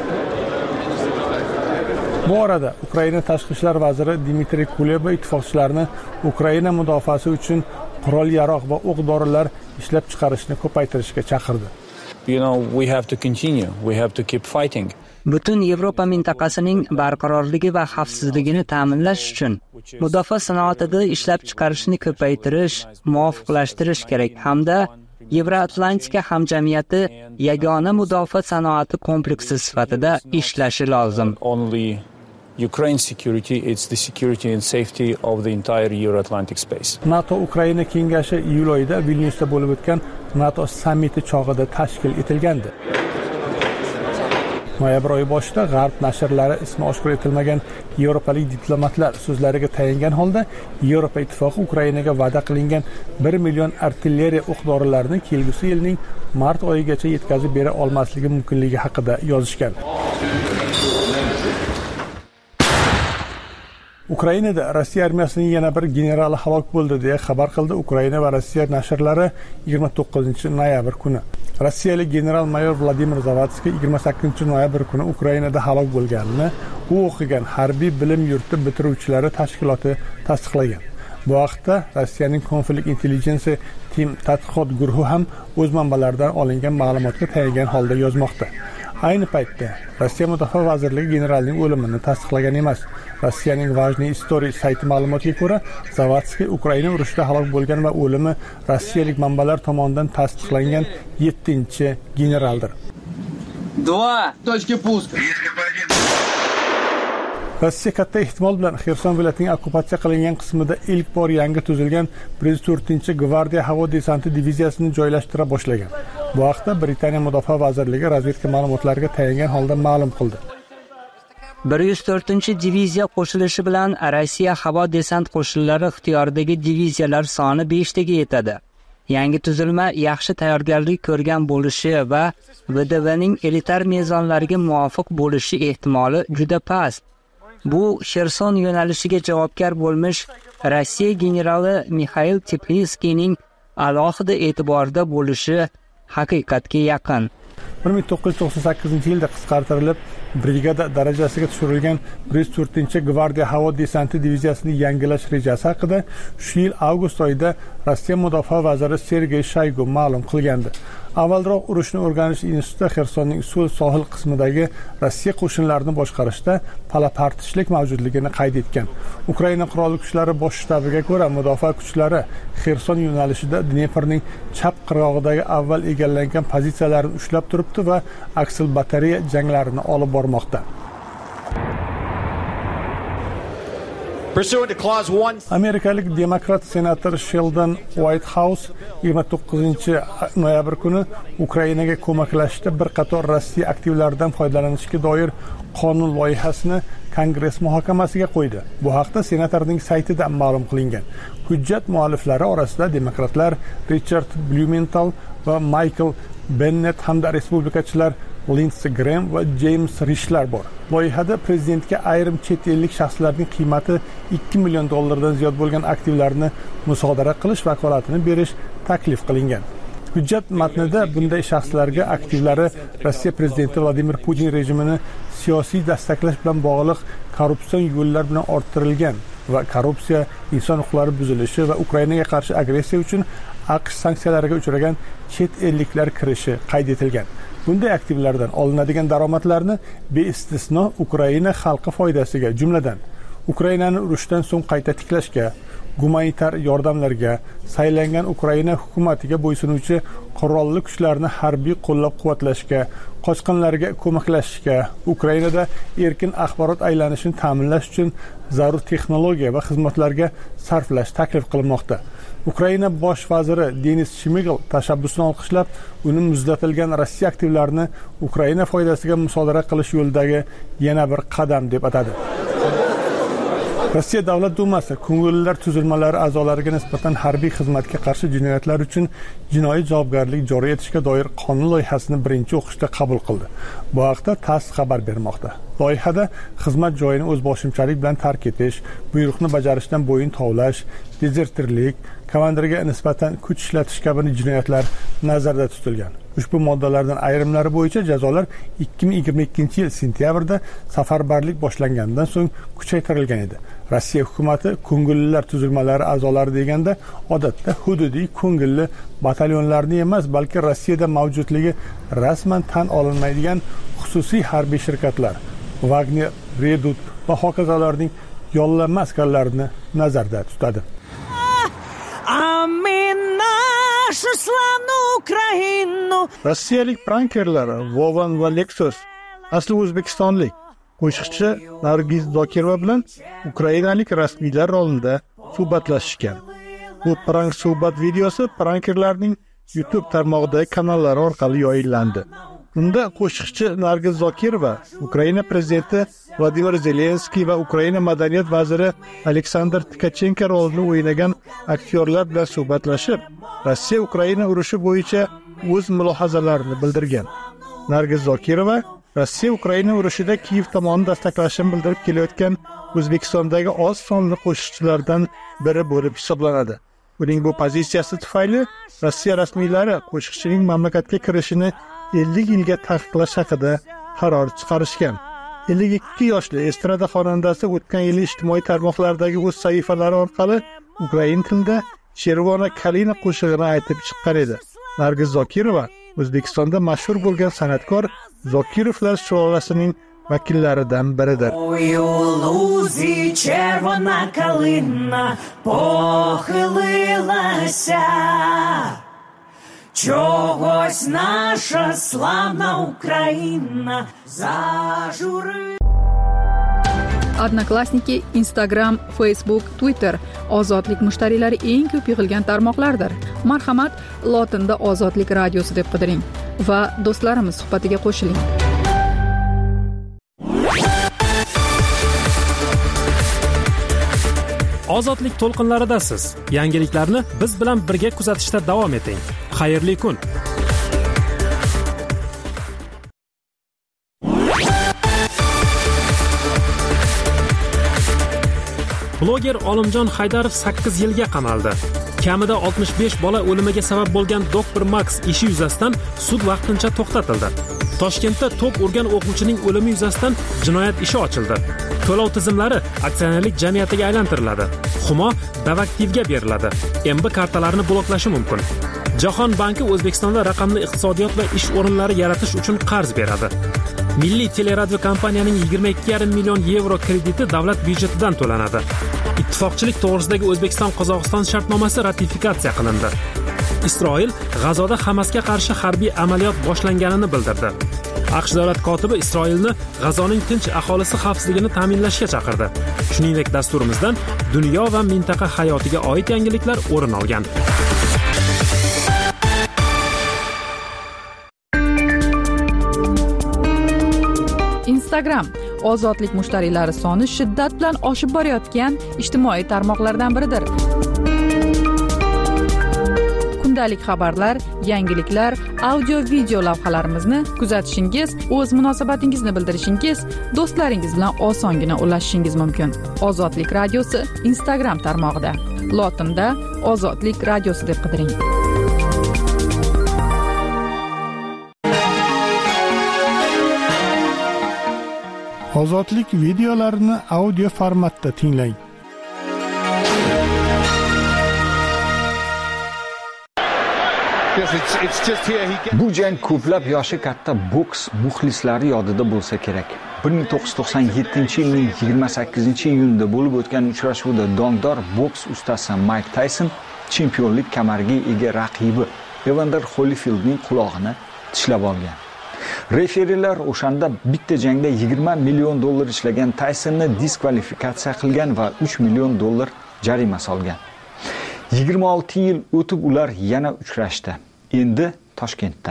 D: Bu orada Ukraina tashqi ishlar vaziri Dmitriy Kuleba ittifoqchilarni Ukraina mudofaasi uchun qurol-yarog' va o'q-dorilar ishlab chiqarishni ko'paytirishga chaqirdi.
K: We have to continue. We have to keep fighting.
L: Butun Yevropa mintaqasining barqarorligi va xavfsizligini ta'minlash uchun mudofaa sanoatida ishlab chiqarishni ko'paytirish, muvofiqlashtirish kerak hamda Yevroatlantika hamjamiyati yagona mudofaa sanoati kompleksi sifatida ishlashi lozim.
K: Ukraine security, it's the security and safety of the entire Euro-Atlantic space.
D: NATO Ukraina kengashi iyul oyida Vilnyusda bo'lib o'tgan NATO sammiti chog'ida tashkil etilgandi. Noyabr oyi boshida G'arb nashrlari ismi oshkor etilmagan yevropalik diplomatlar so'zlariga tayangan holda Yevropa ittifoqi Ukrainaga va'da qilingan 1 million artilleriya o'q-dorilarini kelgusi yilning mart oyigacha yetkazib bera olmasligi mumkinligi haqida yozishgan. Ukrainada Rossiya armiyasining yana bir generali halok bo'ldi deya xabar qildi Ukraina va Rossiya nashrlari 29 noyabr kuni. Rossiyalik general-mayor Vladimir Zavatskiy 28 noyabr kuni Ukrainada halok bo'lganini u o'qigan harbiy bilim yurti bitiruvchilari tashkiloti tasdiqlagan. Bu haqda Rossiyaning konflikt intelligensiya team tadqiqot guruhi ham o'z manbalaridan olingan ma'lumotga tayangan holda yozmoqda. Ayni paytda Rossiya Mudofaa vazirligi generalning o'limini tasdiqlagan emas. Rossiyaning Vajniy Story sayti ma'lumotiga ko'ra, Zavatskiy Ukraina urushida halok bo'lgan va o'limi rossiyalik manbalar tomonidan tasdiqlangan 7-generaldir.
M: 2 точки пуска.
D: Rossiya katta ehtimol bilan Xerson viloyatining okkupatsiya qilingan qismida ilk bor yangi tuzilgan 104-gvardiya havo desanti diviziyasini joylashtira boshlagan. Bu haqda Britaniya Mudofaa vazirligi razvedka ma'lumotlariga tayangan holda ma'lum qildi.
L: 104-diviziya qo'shilishi bilan Rossiya havo desant qo'shinlari ixtiyoridagi diviziyalar soni 5 taga yetadi. Yangi tuzilma yaxshi tayyorgarlik ko'rgan bo'lishi va VDVning elitar mezonlariga muvofiq bo'lishi ehtimoli juda past. Bu Xerson yo'nalishiga javobgar bo'lmish Rossiya generali Mixail Teplitskiyning alohida e'tiborida bo'lishi haqiqatga yaqin.
D: 1998-yilda qisqartirilib, brigada darajasiga tushirilgan 104-gvardiya havo desanti diviziyasini yangilash rejasi haqida shu yil avgust oyida Rossiya mudofaa vaziri Sergey Shoygu ma'lum qilgandi. Avvalroq urushni o'rganish instituti Xersonning so'l sohil qismidagi Rossiya qo'shinlarini boshqarishda palapartishlik mavjudligini qayd etgan. Ukraina qurolli kuchlari bosh shtabiga ko'ra, mudofaa kuchlari Xerson yo'nalishida Dneprning chap qirg'og'idagi avval egallangan pozitsiyalarini ushlab turibdi va aksil batareya janglarini olib bormoqda. Amerikalik demokrat senator Sheldon Whitehouse 29-noyabr kuni Ukrainaga ko'maklashishda bir qator Rossiya aktivlaridan foydalanishga doir qonun loyihasini Kongress muhokamasiga qo'ydi. Bu haqda senatorning saytida ma'lum qilingan. Hujjat mualliflari orasida demokratlar Richard Blumenthal va Michael Bennett hamda respublikachilar Lindsey Graham va James Rishlar bor. Loyihada prezidentga ayrim chet ellik shaxslarning qiymati $2 million dan ziyod bo'lgan aktivlarni musodara qilish vakolatini berish taklif qilingan. Hujjat matnida bunday shaxslarga aktivlari Rossiya prezidenti Vladimir Putin rejimini siyosiy destaklash bilan bog'liq korrupsion yo'llar bilan orttirilgan va korrupsiya, inson huquqlari buzilishi va Ukrainaga qarshi agressiya uchun AQSh sanksiyalariga uchragan chet elliklar kirishi qayd etilgan. Bunday aktivlardan olinadigan daromadlarni beistisno Ukraina xalqi foydasiga, jumladan Ukrainani urushdan so'ng qayta tiklashga, gumanitar yordamlarga, saylangan Ukraina hukumatiga bo'ysunuvchi qurolli kuchlarni harbiy qo'llab-quvvatlashga, qochqinlarga ko'maklashishga, Ukrainada erkin axborot aylanishini ta'minlash uchun zarur texnologiya va xizmatlarga sarflash taklif qilinmoqda. Ukraina bosh vaziri Denis Shmigel tashabbusni olqishlab, uni muzlatilgan Rossiya aktivlarini Ukraina foydasiga musodara qilish yo'lidagi yana bir qadam deb atadi. Rossiya Davlat Dumasi ko'ngillilar tuzilmalari a'zolariga nisbatan harbiy xizmatga qarshi jinoyatlar uchun jinoiy javobgarlik joriy etishga doir qonun loyihasini birinchi o'qishda qabul qildi. Bu haqda TASS xabar bermoqda. Loyihada xizmat joyini o'zboshimchalik bilan tark etish, buyruqni bajarishdan bo'yin tovlash, dezertirlik, komandirga nisbatan kuch ishlatish kabi jinoyatlar nazarda tutilgan. Ushbu moddalardan ayrimlari bo'yicha jazolar 2022-yil sentyabrda safarbarlik boshlanganidan so'ng kuchaytirilgan edi. Rossiya hukumati ko'ngillilar tuzilmalari a'zolari deganda odatda hududiy ko'ngilli batalyonlarni emas, balki Rossiyada mavjudligi rasman tan olinmaydigan xususiy harbiy shirkatlar, Wagner, Redut va hokazolarning yollanma askarlarini nazarda tutadi. Rossiyalik prankerlar Vovan va Lexus asli o'zbekistonlik qo'shiqchi Nargiz Zokirova bilan ukrainalik rasmiylar rolida suhbatlashishgan. Bu prank suhbat videosi prankerlarning YouTube tarmog'idagi kanallari orqali yoyinlandi. Unda qo'shiqchi Nargiz Zokirova Ukraina prezidenti Vladimir Zelenskiy va Ukraina madaniyat vaziri Aleksandr Tkachenko rolini o'ynagan aktyorlar bilan suhbatlashib, Rossiya-Ukraina urushi bo'yicha o'z mulohazalarini bildirgan. Nargiz Zokirova Rossiya-Ukraina urushida Kiyev tomonidan destaklashini bildirib kelayotgan O'zbekistondagi oz sonli qo'shiqchilardan biri bo'lib hisoblanadi. Uning bu pozitsiyasi tufayli Rossiya rasmiylari qo'shiqchining mamlakatga kirishini 50 yilga taqiqlash haqida qaror chiqarishgan. 52 yoshli estrada xonandasi o'tgan yil ijtimoiy tarmoqlardagi o'z sahifalari orqali ukrain tilida Chervona Kalina qo'shig'ini aytib chiqqan edi. Nargiz Zokirova O'zbekistonda mashhur bo'lgan san'atkor Zokirovlar sulolasining vakillaridan biridir.
C: Чогось наша славна Україна зажури. Odnoklassniki, Instagram, Facebook, Twitter ozodlik mushtariylari eng ko'p yig'ilgan tarmoqlardir. Marhamat, lotinda Ozodlik radiosi deb qidiring va do'stlarimiz suhbatiga qo'shiling.
A: Ozodlik to'lqinlaridasiz. Yangiliklarni biz bilan birga kuzatishda davom eting. Xayrli kun. Bloger Olimjon Haydarov 8 yilga qamaldi. Kamida 65 bola o'limiga sabab bo'lgan Dr. Max ishi yuzasidan sud vaqtincha to'xtatildi. Toshkentda to'p urgan o'quvchining o'limi yuzasidan jinoyat ishi ochildi. To'lov tizimlari aksionerlik jamiyatiga aylantiriladi. Humo Davaktivga beriladi. MB kartalarini bloklashi mumkin. Jahon banki O'zbekistonda raqamli iqtisodiyot va ish o'rinlari yaratish uchun qarz beradi. Milliy teleradio kompaniyaning 22,5 million yevro krediti davlat byudjetidan to'lanadi. Ittifoqchilik to'g'risidagi O'zbekiston-Qozog'iston shartnomasi ratifikatsiya qilindi. Isroil G'azoda Hamasga qarshi harbiy amaliyot boshlanganini bildirdi. AQSh davlat kotibi Isroilni G'azoning tinch aholisi xavfsizligini ta'minlashga chaqirdi. Shuningdek, dasturimizdan dunyo va mintaqa hayotiga oid yangiliklar o'rin olgan.
C: Instagram ozodlik mushtariylari soni shiddat bilan oshib borayotgan ijtimoiy tarmoqlardan biridir. Kundalik xabarlar, yangiliklar, audio-video lavhalarimizni kuzatishingiz, o'z munosabatingizni bildirishingiz, do'stlaringiz bilan osongina ulashishingiz mumkin. Ozodlik radiosi Instagram tarmog'ida. Lotinda Ozodlik radiosi deb qidiring.
D: Ozodlik videolarini audio formatda tinglang.
N: Bu jang ko'plab yoshi katta boks muxlislari yodida bo'lsa kerak. 1997-yilning 28-iyunida bo'lib o'tgan uchrashuvda dongdor boks ustasi Mike Tyson chempionlik kamariga ega raqibi Evander Holyfieldning qulog'ini tishlab olgan. Referilar o'shanda bitta jangda 20 million dollar ishlagan Taysonni diskvalifikatsiya qilgan va 3 million dollar jarima solgan. 26 yil o'tib ular yana uchrashdi. Endi Toshkentda.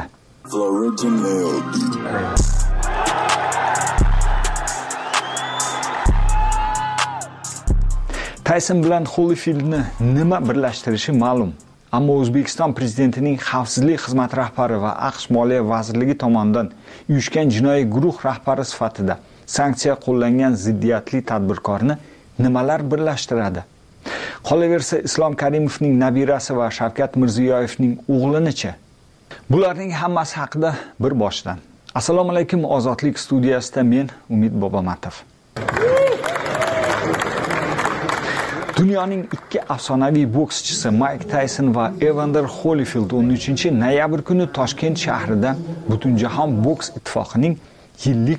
N: Tyson bilan Holyfieldni nima birlashtirishi ma'lum. Ammo O'zbekiston prezidentining xavfsizlik xizmati rahbari va AQSh Moliya vazirligi tomonidan uyushgan jinoiy guruh rahbari sifatida sanksiya qo'llangan ziddiyatli tadbirkorni nimalar birlashtiradi? Qolaversa Islom Karimovning nabirasi va Shavkat Mirziyoyevning o'g'lini-chi? Bularning hammasi haqida bir boshdan. Assalomu alaykum, Ozodlik studiyasida men Umid Bobomatov. Dunyoning ikki afsonaviy bokschisi Mike Tyson va Evander Holyfield 13-noyabr kuni Toshkent shahrida Butunjahon boks ittifoqining yillik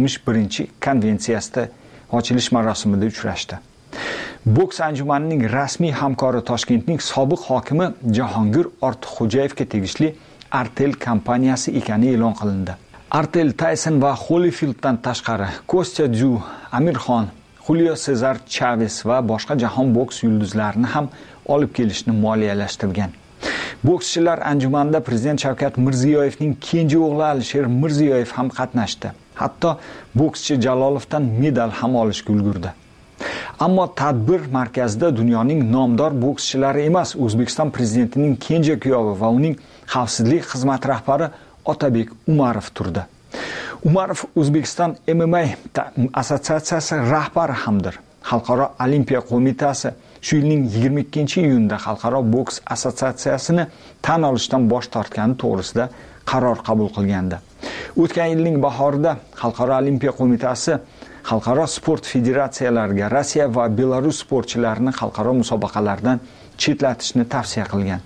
N: 61-konvensiyasida ochilish marosimida uchrashdi. Boks anjumanining rasmiy hamkori Toshkentning sobiq hokimi Jahongir Ortiqxo'jayevga tegishli Artel kompaniyasi ekani e'lon qilindi. Artel Tyson va Holyfielddan tashqari Kostya Ju, Amir Xon, Julio Cesar Chavez va boshqa jahon boks yulduzlarini ham olib kelishni moliyalashtirgan. Bokschilar anjumanida prezident Shavkat Mirziyoyevning kenja o'g'li Alisher Mirziyoyev ham qatnashdi. Hatto bokschi Jalolovdan medal ham olishga ulgurdi. Ammo tadbir markazida dunyoning nomdor bokschilari emas, O'zbekiston prezidentining kenja kuyovi va uning xavfsizlik xizmati rahbari Otabek Umarov turdi. Umarov O'zbekiston MMA assotsiatsiyasi rahbari hamdir. Xalqaro olimpiya qo'mitasi shu yilning 22-iyunida Xalqaro boks assotsiatsiyasini tan olishdan bosh tortgani to'g'risida qaror qabul qilgandi. O'tgan yilning bahorida Xalqaro olimpiya qo'mitasi xalqaro sport federatsiyalariga Rossiya va Belarus sportchilarini xalqaro musobaqalardan chetlatishni tavsiya qilgan.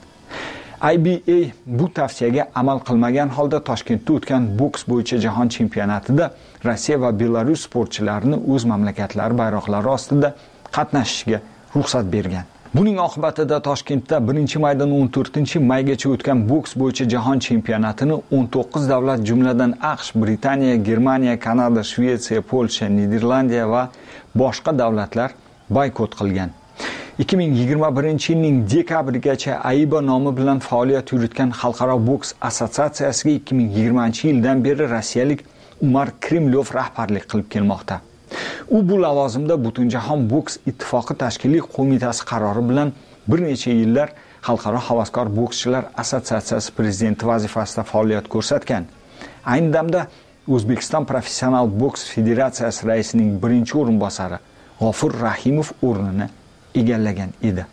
N: IBA bu tavsiyaga amal qilmagan holda Toshkentda o'tgan boks bo'yicha jahon chempionatida Rossiya va Belarus sportchilarini o'z mamlakatlari bayroqlari ostida qatnashishiga ruxsat bergan. Buning oqibatida Toshkentda 1-maydan 14-maygacha o'tgan boks bo'yicha jahon chempionatini 19 davlat, jumladan AQSh, Britaniya, Germaniya, Kanada, Shvetsiya, Polsha, Niderlandiya va boshqa davlatlar boykot qilgan. 2021-yilning dekabrigacha AIBA nomi bilan faoliyat yuritgan Xalqaro boks assotsiatsiyasiga 2020-yildan beri rossiyalik Umar Kremlyov rahbarlik qilib kelmoqda. U bu lavozimda Butunjahon boks ittifoqi tashkiliy qo'mitasi qarori bilan bir necha yillar Xalqaro havaskor bokschilar assotsiatsiyasi prezidenti vazifasida faoliyat ko'rsatgan. Ayni damda O'zbekiston professional boks federatsiyasi raisining birinchi o'rinbosari G'ofur Rahimov o'rnini egallagan edi.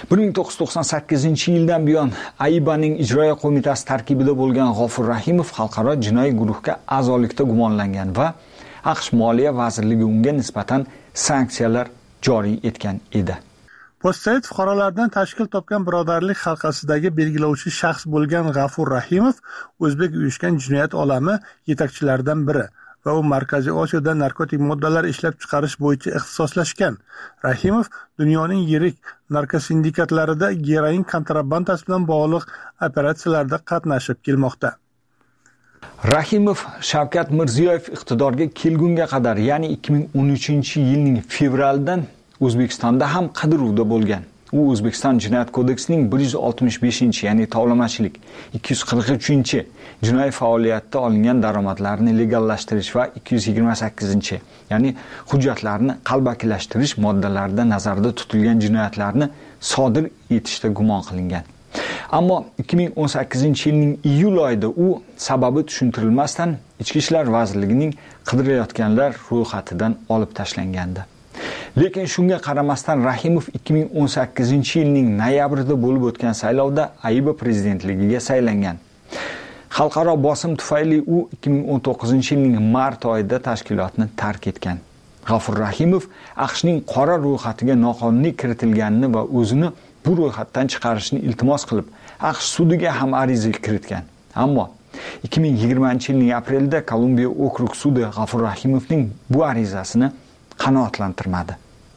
N: 1998-yildan buyon AIBAning ijroiya qo'mitasi tarkibida bo'lgan G'ofur Rahimov xalqaro jinoiy guruhga a'zolikda gumonlangan va AQSh Moliya vazirligi unga nisbatan sanksiyalar joriy etgan edi.
D: Postsovet fuqarolardan tashkil topgan birodarlik halqasidagi belgilovchi shaxs bo'lgan G'afur Rahimov o'zbek uyushgan jinoyat olami yetakchilaridan biri va u Markaziy Osiyoda narkotik moddalar ishlab chiqarish bo'yicha ixtisoslashgan. Rahimov dunyoning yirik narkosindikatlarida geroin kontrabandasi bilan bog'liq operatsiyalarda qatnashib kelmoqda.
N: Rahimov Shavkat Mirziyoyev iqtidorga kelgunga qadar, ya'ni 2013-yilning fevralidan O'zbekistonda ham qidiruvda bo'lgan. U O'zbekiston Jinoyat kodeksining 165, ya'ni tovlamachilik, 243 jinoiy faoliyatda olingan daromadlarni legallashtirish va 228, ya'ni hujjatlarni qalbakilashtirish moddalarida nazarda tutilgan jinoyatlarni sodir etishda gumon qilingan. Ammo 2018-yilning iyul oyida u sababi tushuntirilmasdan Ichki ishlar vazirligining qidirayotganlar ro'yxatidan olib tashlangandi. Lekin shunga qaramasdan Rahimov 2018-yilning noyabrida bo'lib o'tgan saylovda AIBA prezidentligiga saylangan. Xalqaro bosim tufayli u 2019-yilning mart oyida tashkilotni tark etgan. G'ofur Rahimov AQShning qora ro'yxatiga noqonuniy kiritilganini va o'zini bu ro'yxatdan chiqarishni iltimos qilib, AQSh sudiga ham ariza kiritgan. Ammo 2020-yilning aprelida Kolumbiya okrug sudi G'ofur Rahimovning bu arizasini qanoatlantirmadi.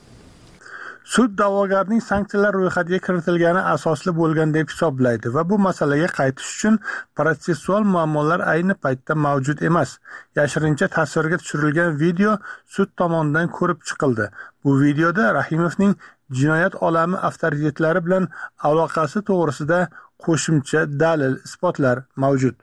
D: Sud da'vogarning sanksiyalar ro'yxatiga kiritilgani asosli bo'lgan deb hisoblaydi va bu masalaga qaytish uchun protsessual muammolar ayni paytda mavjud emas. Yashirincha tasvirga tushirilgan video sud tomonidan ko'rib chiqildi. Bu videoda Rahimovning jinoyat olami avtoritetlari bilan aloqasi to'g'risida qo'shimcha dalil, isbotlar mavjud.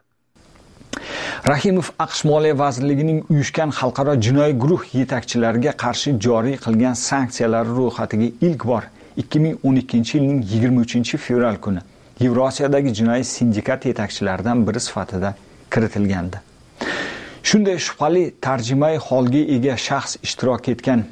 N: Rahimov AQSh Moliya vazirligining uyushgan xalqaro jinoiy guruh yetakchilariga qarshi joriy qilgan sanksiyalar ro'yxatiga ilk bor 2012-yilning 23-fevral kuni Yevrosiyadagi jinoiy sindikat yetakchilaridan biri sifatida kiritilgandi. Shunday shubhali tarjimai holga ega shaxs ishtirok etgan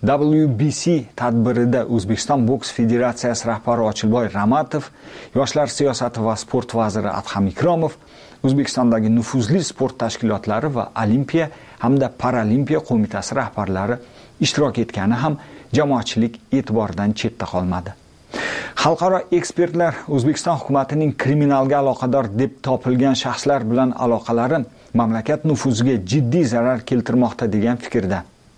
N: WBC tadbirida O'zbekiston boks federatsiyasi rahbari Ochilboy Ramatov, yoshlar siyosati va sport vaziri Adham Ikromov, O'zbekistondagi nufuzli sport tashkilotlari va Olimpiya hamda Paralimpiya qo'mitasi rahbarlari ishtirok etgani ham jamoatchilik e'tiboridan chetda qolmadi. Xalqaro ekspertlar O'zbekiston hukumatining kriminalga aloqador deb topilgan shaxslar bilan aloqalari mamlakat nufuziga jiddiy zarar keltirmoqda degan fikrda.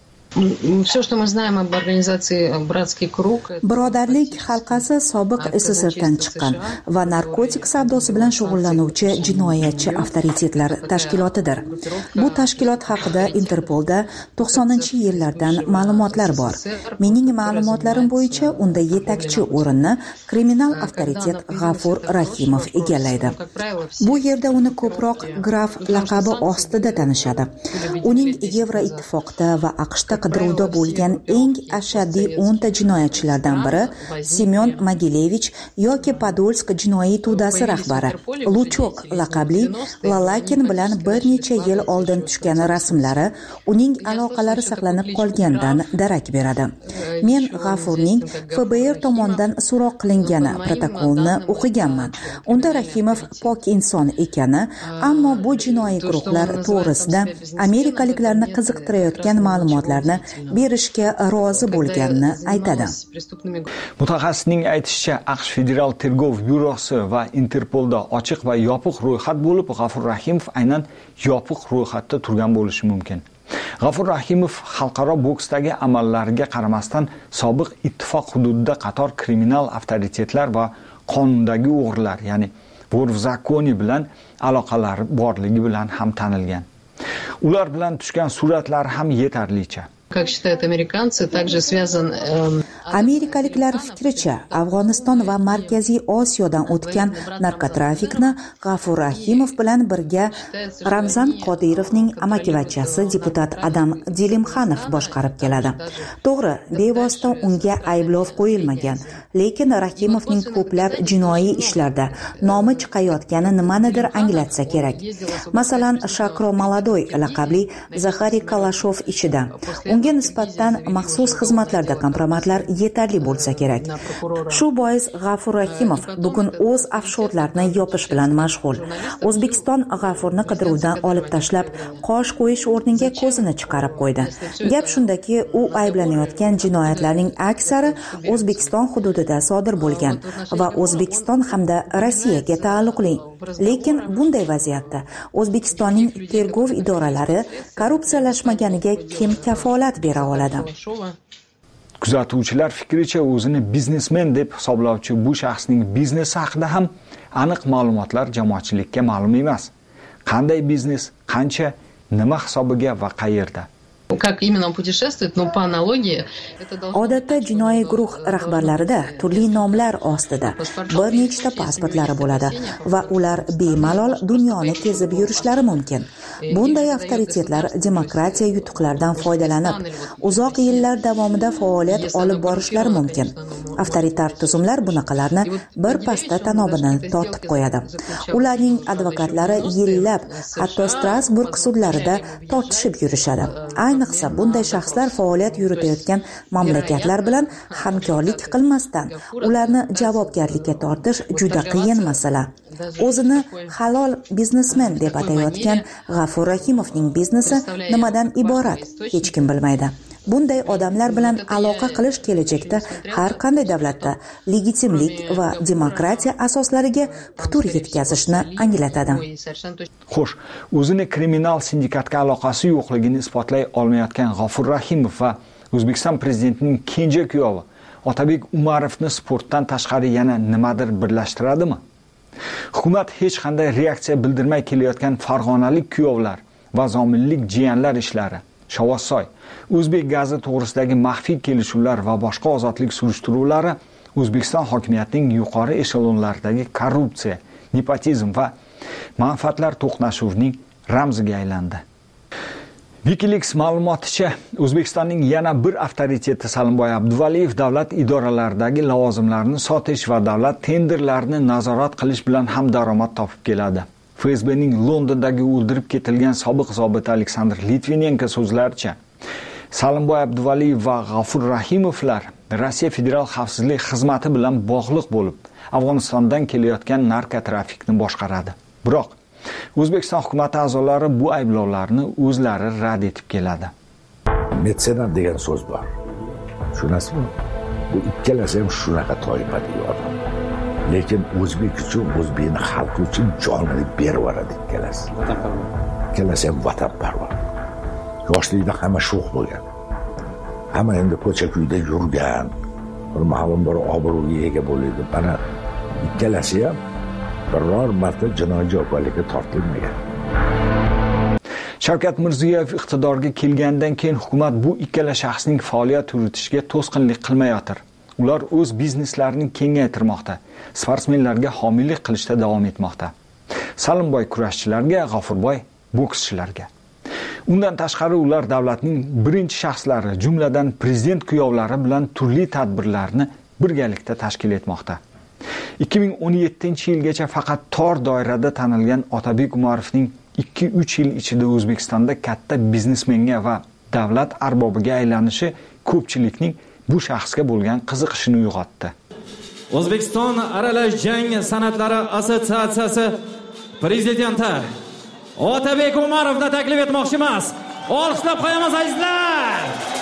O: Все, что мы знаем об организации «Братский круг».
P: Birodarlik halqasi sobiq SSRdan chiqqan va narkotik savdosi bilan shug'ullanuvchi jinoyatchi avtoritetlar tashkilotidir. Bu tashkilot haqida Interpolda 90-yillardan ma'lumotlar bor. Mening ma'lumotlarim bo'yicha unda yetakchi o'rinni kriminal avtoritet G'afur Rahimov egallaydi. Bu yerda uni ko'proq graf laqabi ostida tanishadi. Uning Yevroittifoqda va AQShda qidiruvda bo'lgan eng ashaddiy 10 ta jinoyatchilardan biri Semyon Mogilevich yoki Podolsk jinoiy to'dasi rahbari Luchok laqabli Lalakin bilan bir necha yil oldin tushgan rasmlari uning aloqalari saqlanib qolgandan darak beradi. Men G'afurning FBR tomonidan so'roq qilingan protokolni o'qiganman. Unda Rahimov pok inson ekani, ammo bu jinoiy guruhlar to'g'risida amerikaliklarni qiziqtirayotgan ma'lumotlarni berishga rozi bo'lganini aytadi.
N: Mutaxassisning aytishicha, AQSh Federal tergov byurosi va Interpolda ochiq va yopiq ro'yxat bo'lib, G'afur Rahimov aynan yopiq ro'yxatda turgan bo'lishi mumkin. G'afur Rahimov xalqaro boksdagi amallariga qaramasdan sobiq ittifoq hududida qator kriminal avtoritetlar va qonundagi o'g'rilar, ya'ni vor v zakoni bilan aloqalari borligi bilan ham tanilgan. Ular bilan tushgan suratlar ham yetarlicha.
O: Как считают американцы, также связан
P: Amerikaliklar fikricha, Afg'oniston va Markaziy Osiyodan o'tgan narkotrafikni G'afur Rahimov bilan birga Ramzan Qodirovning amakivachchasi deputat Adam Dilimxanov boshqarib keladi. To'g'ri, bevosita unga ayblov qo'yilmagan, lekin Rahimovning ko'plab jinoiy ishlarda nomi chiqayotgani nimanidir anglatsa kerak. Masalan, Shakro Maladoy laqabli Zaxariy Kalashov ichida. Unga nisbatan maxsus xizmatlarda kompromatlar yetarli bo'lsa kerak. Shu bois G'afur Rahimov bugun o'z afshorlarini yopish bilan mashg'ul. O'zbekiston G'afurni qidiruvdan olib tashlab, qosh qo'yish o'rniga ko'zini chiqarib qo'ydi. Gap shundaki, u ayblanayotgan jinoyatlarning aksari O'zbekiston hududida sodir bo'lgan va O'zbekiston hamda Rossiyaga taalluqli. Lekin bunday vaziyatda O'zbekistonning tergov idoralari korrupsiyalashmaganiga kim kafolat bera oladi?
N: Kuzatuvchilar fikricha, o'zini biznesmen deb hisoblovchi bu shaxsning biznesi haqida ham aniq ma'lumotlar jamoatchilikka ma'lum emas. Qanday biznes, qancha, nima hisobiga va qayerda?
O: Как именно он путешествует, но по аналогии
P: Odatda jinoiy guruh rahbarlarida turli nomlar ostida bir nechta pasportlari bo'ladi va ular bemalol dunyoni kezib yurishlari mumkin. Bunday avtoritetlar demokratiya yutuqlaridan foydalanib, uzoq yillar davomida faoliyat olib borishlari mumkin. Avtoritar tuzumlar bunaqalarni bir pasda tanobini tortib qo'yadi. Ularning advokatlari yillab, hatto Strasburg sudlarida tortishib yurishadi. Ayniqsa bunday shaxslar faoliyat yuritayotgan mamlakatlar bilan hamkorlik qilmasdan ularni javobgarlikka tortish juda qiyin masala. O'zini halol biznesmen deb atayotgan G'afur Rahimovning biznesi nimadan iborat, hech kim bilmaydi. Bunday odamlar bilan aloqa qilish kelajakda har qanday davlatda legitimlik va demokratiya asoslariga putur yetkazishni anglatadi.
N: Xo'sh, o'zini kriminal sindikatga aloqasi yo'qligini isbotlay olmayotgan G'afur Rahimov va O'zbekiston prezidentining kenja kuyovi Otabek Umarovni sportdan tashqari yana nimadir birlashtiradimi? Hukumat hech qanday reaksiya bildirmay kelayotgan farg'onalik kuyovlar va zominlik jiyanlar ishlari, Shovossoy, O'zbek gazi to'g'risidagi maxfiy kelishuvlar va boshqa ozodlik surishtiruvlari O'zbekiston hokimiyatining yuqori eshelonlaridagi korrupsiya, nepotizm va manfaatlar to'qnashuvining ramziga aylandi. WikiLeaks ma'lumoticha, O'zbekistonning yana bir avtoriteti Salimboy Abduvaliyev davlat idoralaridagi lavozimlarni sotish va davlat tenderlarini nazorat qilish bilan ham daromad topib keladi. FSBning Londondagi o'ldirib ketilgan sobiq zobit Aleksandr Litvinenko so'zlaricha, Salimboy Abduvaliyev va G'afur Rahimovlar Rossiya Federal xavfsizlik xizmati bilan bog'liq bo'lib, Afg'onistondan kelayotgan narkotrafikni boshqaradi. Biroq O'zbekiston hukumati a'zolari bu ayblovlarni o'zlari rad etib keladi.
Q: Metsenat degan so'z bor. Tushunasizmi? Bu ikkalasi ham shunaqa toifadagi odam. Lekin o'zbek uchun, o'zbekning xalqi uchun jonini berib yuboradi ikkalasi. Ikkalasi ham vatanparvar. Yoshlikda hamma sho'x bo'lgan. Hamma endi ko'cha-kuyda yurgan, bir ma'lum bir obro'ga ega bo'ladi. Mana ikkalasi ham biror marta jinoiy javobgarlikka tortilmagan.
N: Shavkat Mirziyoyev iqtidorga kelgandan keyin hukumat bu ikkala shaxsning faoliyat yuritishiga to'sqinlik qilmayotir. Ular o'z bizneslarini kengaytirmoqda, sportsmenlarga homiylik qilishda davom etmoqda. Salimboy kurashchilarga, G'afurboy bokschilarga. Undan tashqari ular davlatning birinchi shaxslari, jumladan prezident kuyovlari bilan turli tadbirlarni birgalikda tashkil etmoqda. 2017-yilgacha faqat tor doirada tanilgan Otabek Umarovning 2-3 yil ichida O'zbekistonda katta biznesmenga va davlat arbobiga aylanishi ko'pchilikning bu shaxsga bo'lgan qiziqishini uyg'otdi.
R: O'zbekiston aralash jang san'atlari assotsiatsiyasi prezidenti Otabek Umarovni taklif etmoqchimiz. Olqishlab qo'yamiz azizlar.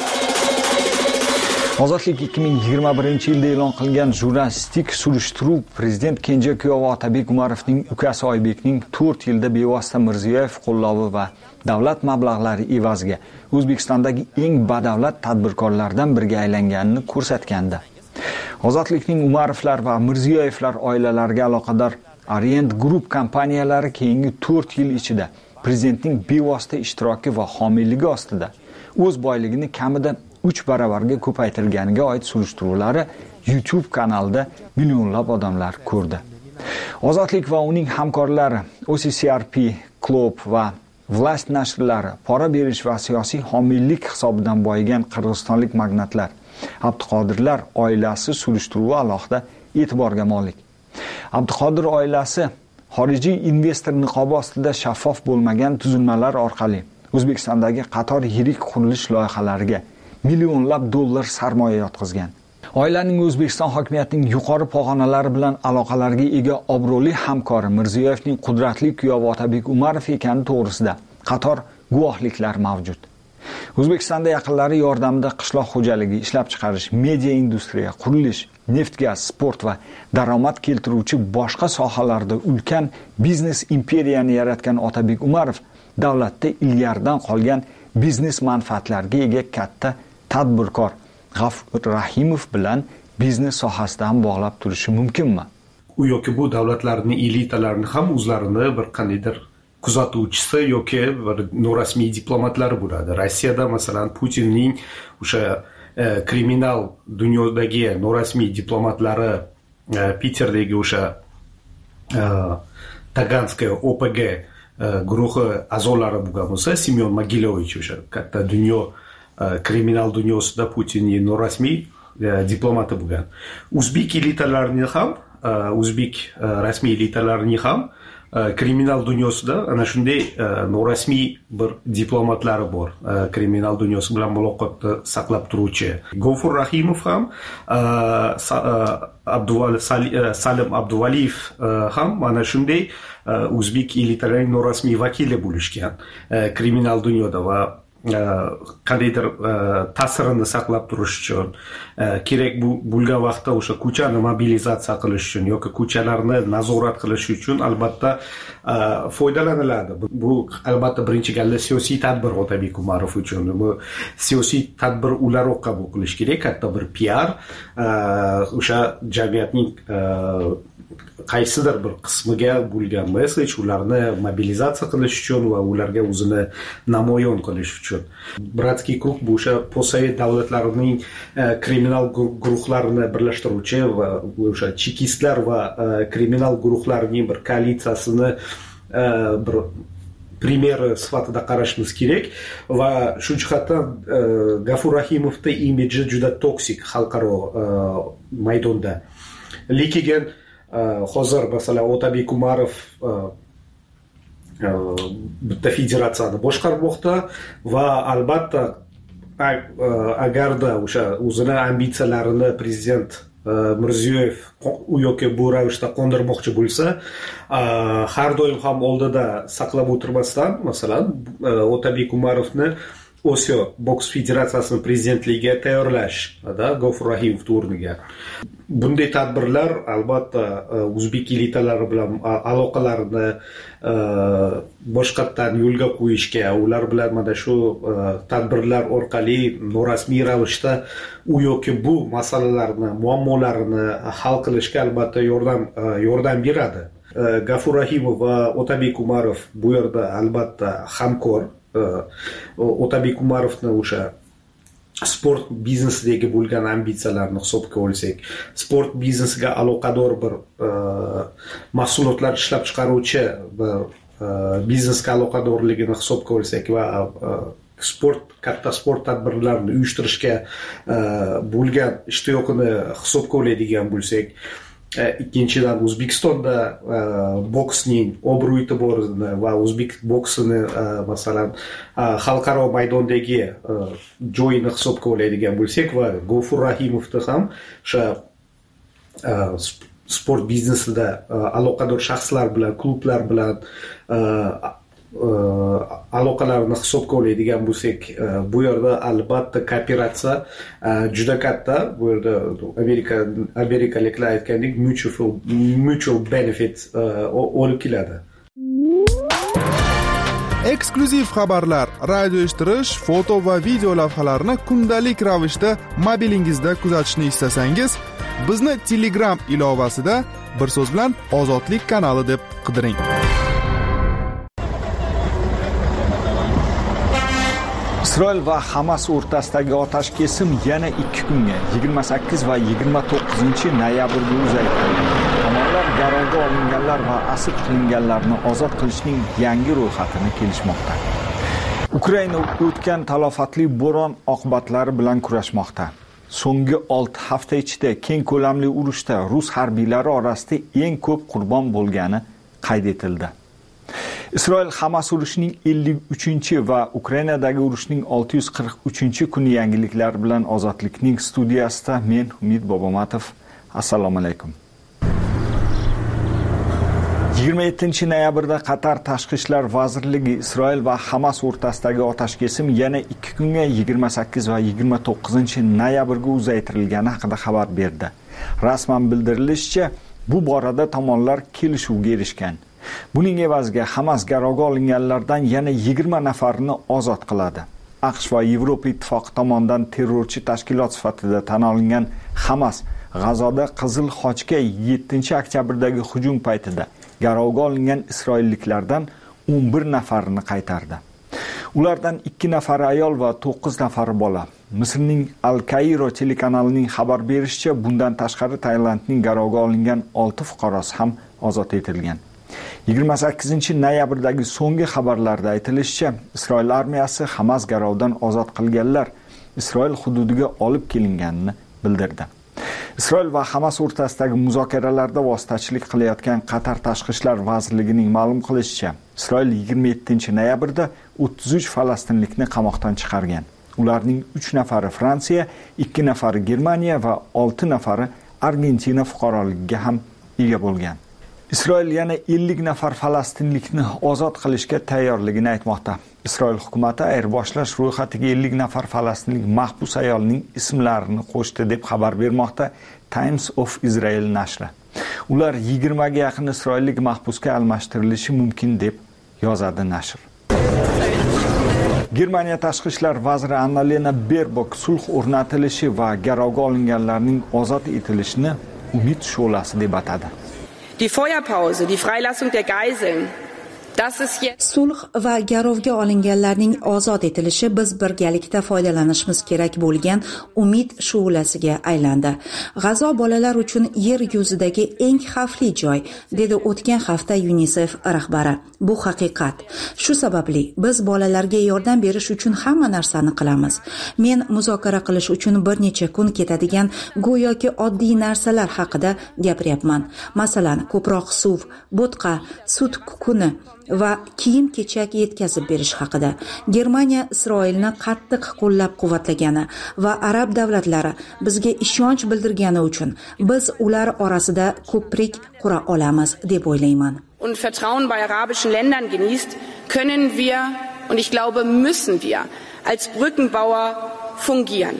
N: Ozodlik 2021-yilda e'lon qilgan jurnalistik surishtiruv prezident kenja kuyovi Otabek Umarovning ukasi Oybekning 4 yilda bevosita Mirziyoyev qo'llovi va davlat mablag'lari evaziga O'zbekistondagi eng badavlat tadbirkorlardan biriga aylanganini ko'rsatgandi. Ozodlikning Umarovlar va Mirziyoyevlar oilalariga aloqador Orient Group kompaniyalari keyingi 4 yil ichida prezidentning bevosita ishtiroki va homiyligi ostida o'z boyligini kamida 3 baravarga ko'paytirilganiga oid surishtiruvlari YouTube kanalida millionlab odamlar ko'rdi. Ozodlik va uning hamkorlari OCCRP, Club va Vlast nashrlari pora berish va siyosiy homiylik hisobidan boyigan qirg'izistonlik magnatlar, Abduqodirlar oilasi surishtiruvi alohida e'tiborga molik. Abduqodir oilasi xorijiy investor niqobi ostida shaffof bo'lmagan tuzilmalar orqali O'zbekistondagi qator yirik qurilish loyihalariga millionlab dollar sarmoya yotqizgan. Oilaning O'zbekiston hokimiyatining yuqori pog'onalari bilan aloqalarga ega obro'li hamkori Mirziyoyevning qudratli kuyovi Otabek Umarov ekani to'g'risida qator guvohliklar mavjud. O'zbekistonda yaqinlari yordamida qishloq xo'jaligi, ishlab chiqarish, media industriya, qurilish, neft gaz, sport va daromad keltiruvchi boshqa sohalarda ulkan biznes imperiyani yaratgan Otabek Umarov davlatda ilgaridan qolgan biznes manfaatlarga ega katta tadbirkor G'afur Rahimov bilan biznes sohasidan bog'lab turishi mumkinmi?
S: U yoki bu davlatlarning elitalarini ham o'zlarini bir qandaydir kuzatuvchisi yoki bir norasmiy diplomatlari bo'ladi. Rossiyada masalan Putinning o'sha kriminal dunyodagi norasmiy diplomatlari Piterdagi o'sha Taganskaya OPG guruhi a'zolari bo'lgan bo'lsa, Semyon Mogilovich o'sha katta dunyo kriminal dunyosida Putinning norasmiy diplomati bo'lgan. O'zbek elitalarining ham, o'zbek rasmiy elitalarining ham kriminal dunyosida ana shunday norasmiy bir diplomatlari bor. Kriminal dunyosi bilan muloqotni saqlab turuvchi. G'afur Rahimov ham, Salim Abduvaliyev ham mana shunday o'zbek elitalarining norasmiy vakili bo'lishgan kriminal dunyoda va qandaydir ta'sirini saqlab turish uchun kerak bo'lgan vaqtda o'sha ko'chani mobilizatsiya qilish uchun yoki ko'chalarni nazorat qilish uchun albatta foydalaniladi. Bu albatta birinchi galda siyosiy tadbir Otabek Umarov uchun. Bu siyosiy tadbir ularga qabul qilish kerak, katta bir PR o'sha jamiyatning qaysidir bir qismiga bo'lgan mesej, ularni mobilizatsiya qilish uchun va ularga o'zini namoyon qilish uchun. Bratskiy krug bu o'sha postsovet davlatlarining kriminal guruhlarini birlashtiruvchi va o'sha chekistlar va kriminal guruhlarning bir koalitsiyasini bir primeri sifatida qarashimiz kerak va shu jihatdan G'afur Rahimovning imidji juda toksik xalqaro maydonda. Lekin hozir masalan Otabek Umarov bitta federatsiyani boshqarmoqda va albatta agarda o'sha o'zini ambitsiyalarini prezident Mirziyoyev u yoki bu ravishda qondirmoqchi bo'lsa, har doim ham oldida saqlab o'tirmasdan, masalan, Otabek Umarovni Osiyo boks federatsiyasining prezidentligiga tayyorlash, G'afur Rahimov o'rniga. Bunday tadbirlar albatta o'zbek elitalari bilan aloqalarni boshqatdan yo'lga qo'yishga, ular bilan mana shu tadbirlar orqali norasmiy ravishda u yoki bu masalalarni, muammolarini hal qilishga albatta yordam beradi. G'afur Rahimov va Otabek Umarov bu yerda albatta hamkor. Otabek Umarovni o'sha sport biznesidagi bo'lgan ambitsiyalarini hisobga olsak, sport biznesiga aloqador bir mahsulotlar ishlab chiqaruvchi bir biznesga aloqadorligini hisobga olsak va katta sport tadbirlarini uyushtirishga bo'lgan ishtiyoqini hisobga oladigan bo'lsak, ikkinchidan O'zbekistonda boksning obro' e'tiborini va o'zbek boksini masalan xalqaro maydondagi joyini hisobga oladigan bo'lsak va G'afur Rahimovni ham o'sha sport biznesida aloqador shaxslar bilan, klublar bilan aloqalarni hisobga oladigan bo'lsak, bu yerda albatta kooperatsiya juda katta. Bu yerda amerikaliklar aytgandek mutual benefit olib keladi.
T: Eksklyuziv xabarlar, radio eshittirish, foto va video lavhalarni kundalik ravishda mobilingizda kuzatishni istasangiz, bizni Telegram ilovasida bir so'z bilan Ozodlik kanali deb qidiring.
N: Isroil va Hamas o'rtasidagi otash kesim yana 2 kunga 28 va 29-noyabrga uzaytirildi. Tomonlar garovga olinganlar va asir qilinganlarni ozod qilishning yangi ro'yxatini kelishmoqda. Ukraina o'tgan talofatli bo'ron oqibatlari bilan kurashmoqda. So'nggi 6 hafta ichida keng ko'lamli urushda rus harbiylari orasida eng ko'p qurbon bo'lgani qayd etildi. Isroil Hamas urushining 53 va Ukrainadagi urushning 643-kuni yangiliklari bilan Ozodlikning studiyasida men Umid Bobomatov. Assalomu alaykum. 27-noyabrda Qatar Tashqi ishlar vazirligi Isroil va Hamas o'rtasidagi otash kesim yana 2 kunga 28 va 29-noyabrga uzaytirilgani haqida xabar berdi. Rasman bildirilishicha, bu borada tomonlar kelishuvga erishgan. Buning evaziga Hamas garovga olinganlardan yana 20 nafarini ozod qiladi. AQSh va Yevropa ittifoqi tomonidan terrorchi tashkilot sifatida tan olingan Hamas G'azoda Qizil Xochga 7-oktyabrdagi hujum paytida garovga olingan isroilliklardan 11 nafarini qaytardi. Ulardan 2 nafari ayol va 9 nafari bola. Misrning Al-Kairo telekanalining xabar berishicha, bundan tashqari Tailandning garovga olingan 6 fuqarosi ham ozod etilgan. 28-noyabrdagi so'nggi xabarlarda aytilishicha, Isroil armiyasi Hamas garovdan ozod qilganlar Isroil hududiga olib kelinganini bildirdi. Isroil va Hamas o'rtasidagi muzokaralarda vositachilik qilayotgan Qatar Tashqi ishlar vazirligining ma'lum qilishicha, Isroil 27-noyabrda 33 falastinlikni qamoqdan chiqargan. Ularning 3 nafari Fransiya, 2 nafari Germaniya va 6 nafari Argentina fuqaroligiga ham ega bo'lgan. Isroil yana 50 nafar falastinlikni ozod qilishga tayyorligini aytmoqda. Isroil hukumati ayirboshlash ro'yxatiga 50 nafar falastinlik mahbus ayolning ismlarini qo'shdi deb xabar bermoqda Times of Israel nashri. Ular 20 ga yaqin isroillik mahbusga almashtirilishi mumkin deb yozadi nashr. Germaniya tashqi ishlar vaziri Annalena Baerbock sulh o'rnatilishi va garovga olinganlarning ozod etilishini umid shu'lasi deb atadi.
U: Die Feuerpause, die Freilassung der Geiseln.
P: Sulh va garovga olinganlarning ozod etilishi biz birgalikda foydalanishimiz kerak bo'lgan umid shu'lasiga aylandi. G'azo bolalar uchun yer yuzidagi eng xavfli joy, dedi o'tgan hafta UNICEF rahbari. Bu haqiqat. Shu sababli biz bolalarga yordam berish uchun hamma narsani qilamiz. Men muzokara qilish uchun bir necha kun ketadigan go'yoki oddiy narsalar haqida gapiryapman. Masalan, ko'proq suv, bo'tqa, sut kukuni va kiyim-kechak yetkazib berish haqida. Germaniya Isroilni qattiq qo'llab-quvvatlagani va arab davlatlari bizga ishonch bildirgani uchun biz ular orasida ko'prik qura olamiz deb o'ylayman.
U: Und Vertrauen bei arabischen Ländern genießt, können wir und ich glaube müssen wir als Brückenbauer fungieren.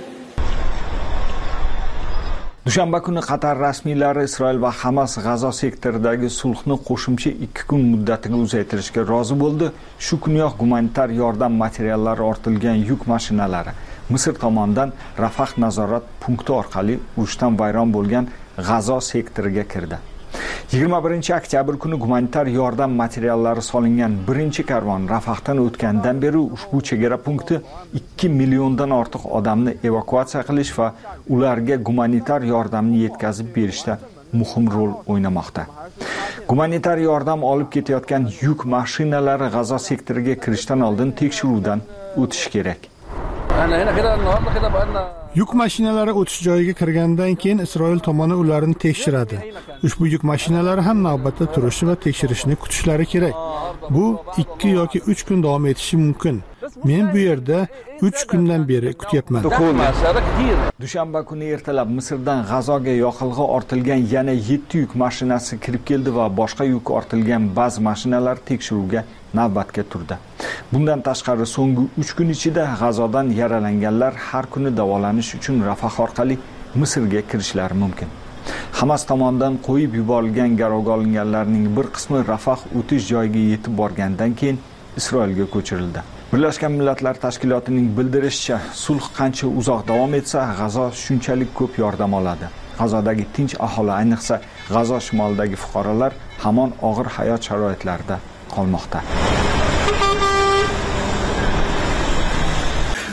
N: Dushanba kuni Qatar rasmiylari Isroil va Hamas G'azo sektoridagi sulhni qo'shimcha 2 kun muddatiga uzaytirishga rozi bo'ldi. Shu kuniyoq gumanitar yordam materiallari ortilgan yuk mashinalari Misr tomonidan Rafah nazorat punkti orqali urushdan vayron bo'lgan G'azo sektoriga kirdi. 21-oktyabr kuni gumanitar yordam materiallari solingan birinchi karvon Rafahdan o'tgandan beri ushbu chegara punkti 2 milliondan ortiq odamni evakuatsiya qilish va ularga gumanitar yordamni yetkazib berishda muhim rol o'ynamoqda. Gumanitar yordam olib ketayotgan yuk mashinalari G'azo sektoriga kirishdan oldin tekshiruvdan o'tishi kerak.
D: Yuk mashinalari o'tish joyiga kirgandan keyin Isroil tomoni ularni tekshiradi. Ushbu yuk mashinalari ham navbatda turishi va tekshirishni kutishlari kerak. Bu 2 yoki 3 kun davom etishi mumkin. Men bu yerda 3 kundan beri kutyapman.
N: Dushanba kuni ertalab Misrdan G'azoga yoqilg'i ortilgan yana 7 yuk mashinasi kirib keldi va boshqa yuk ortilgan ba'zi mashinalar tekshiruvga navbatga turdi. Bundan tashqari so'nggi 3 kun ichida G'azodan yaralanganlar har kuni davolanish uchun Rafah orqali Misrga kirishlari mumkin. Hamas tomonidan qo'yib yuborilgan garovga olinganlarning bir qismi Rafah o'tish joyiga yetib borgandan keyin Isroilga ko'chirildi. Birlashgan Millatlar Tashkilotining bildirishicha, sulh qancha uzoq davom etsa, G'azo shunchalik ko'p yordam oladi. G'azodagi tinch aholi, ayniqsa G'azo shimolidagi fuqarolar hamon og'ir hayot sharoitlarida qolmoqda.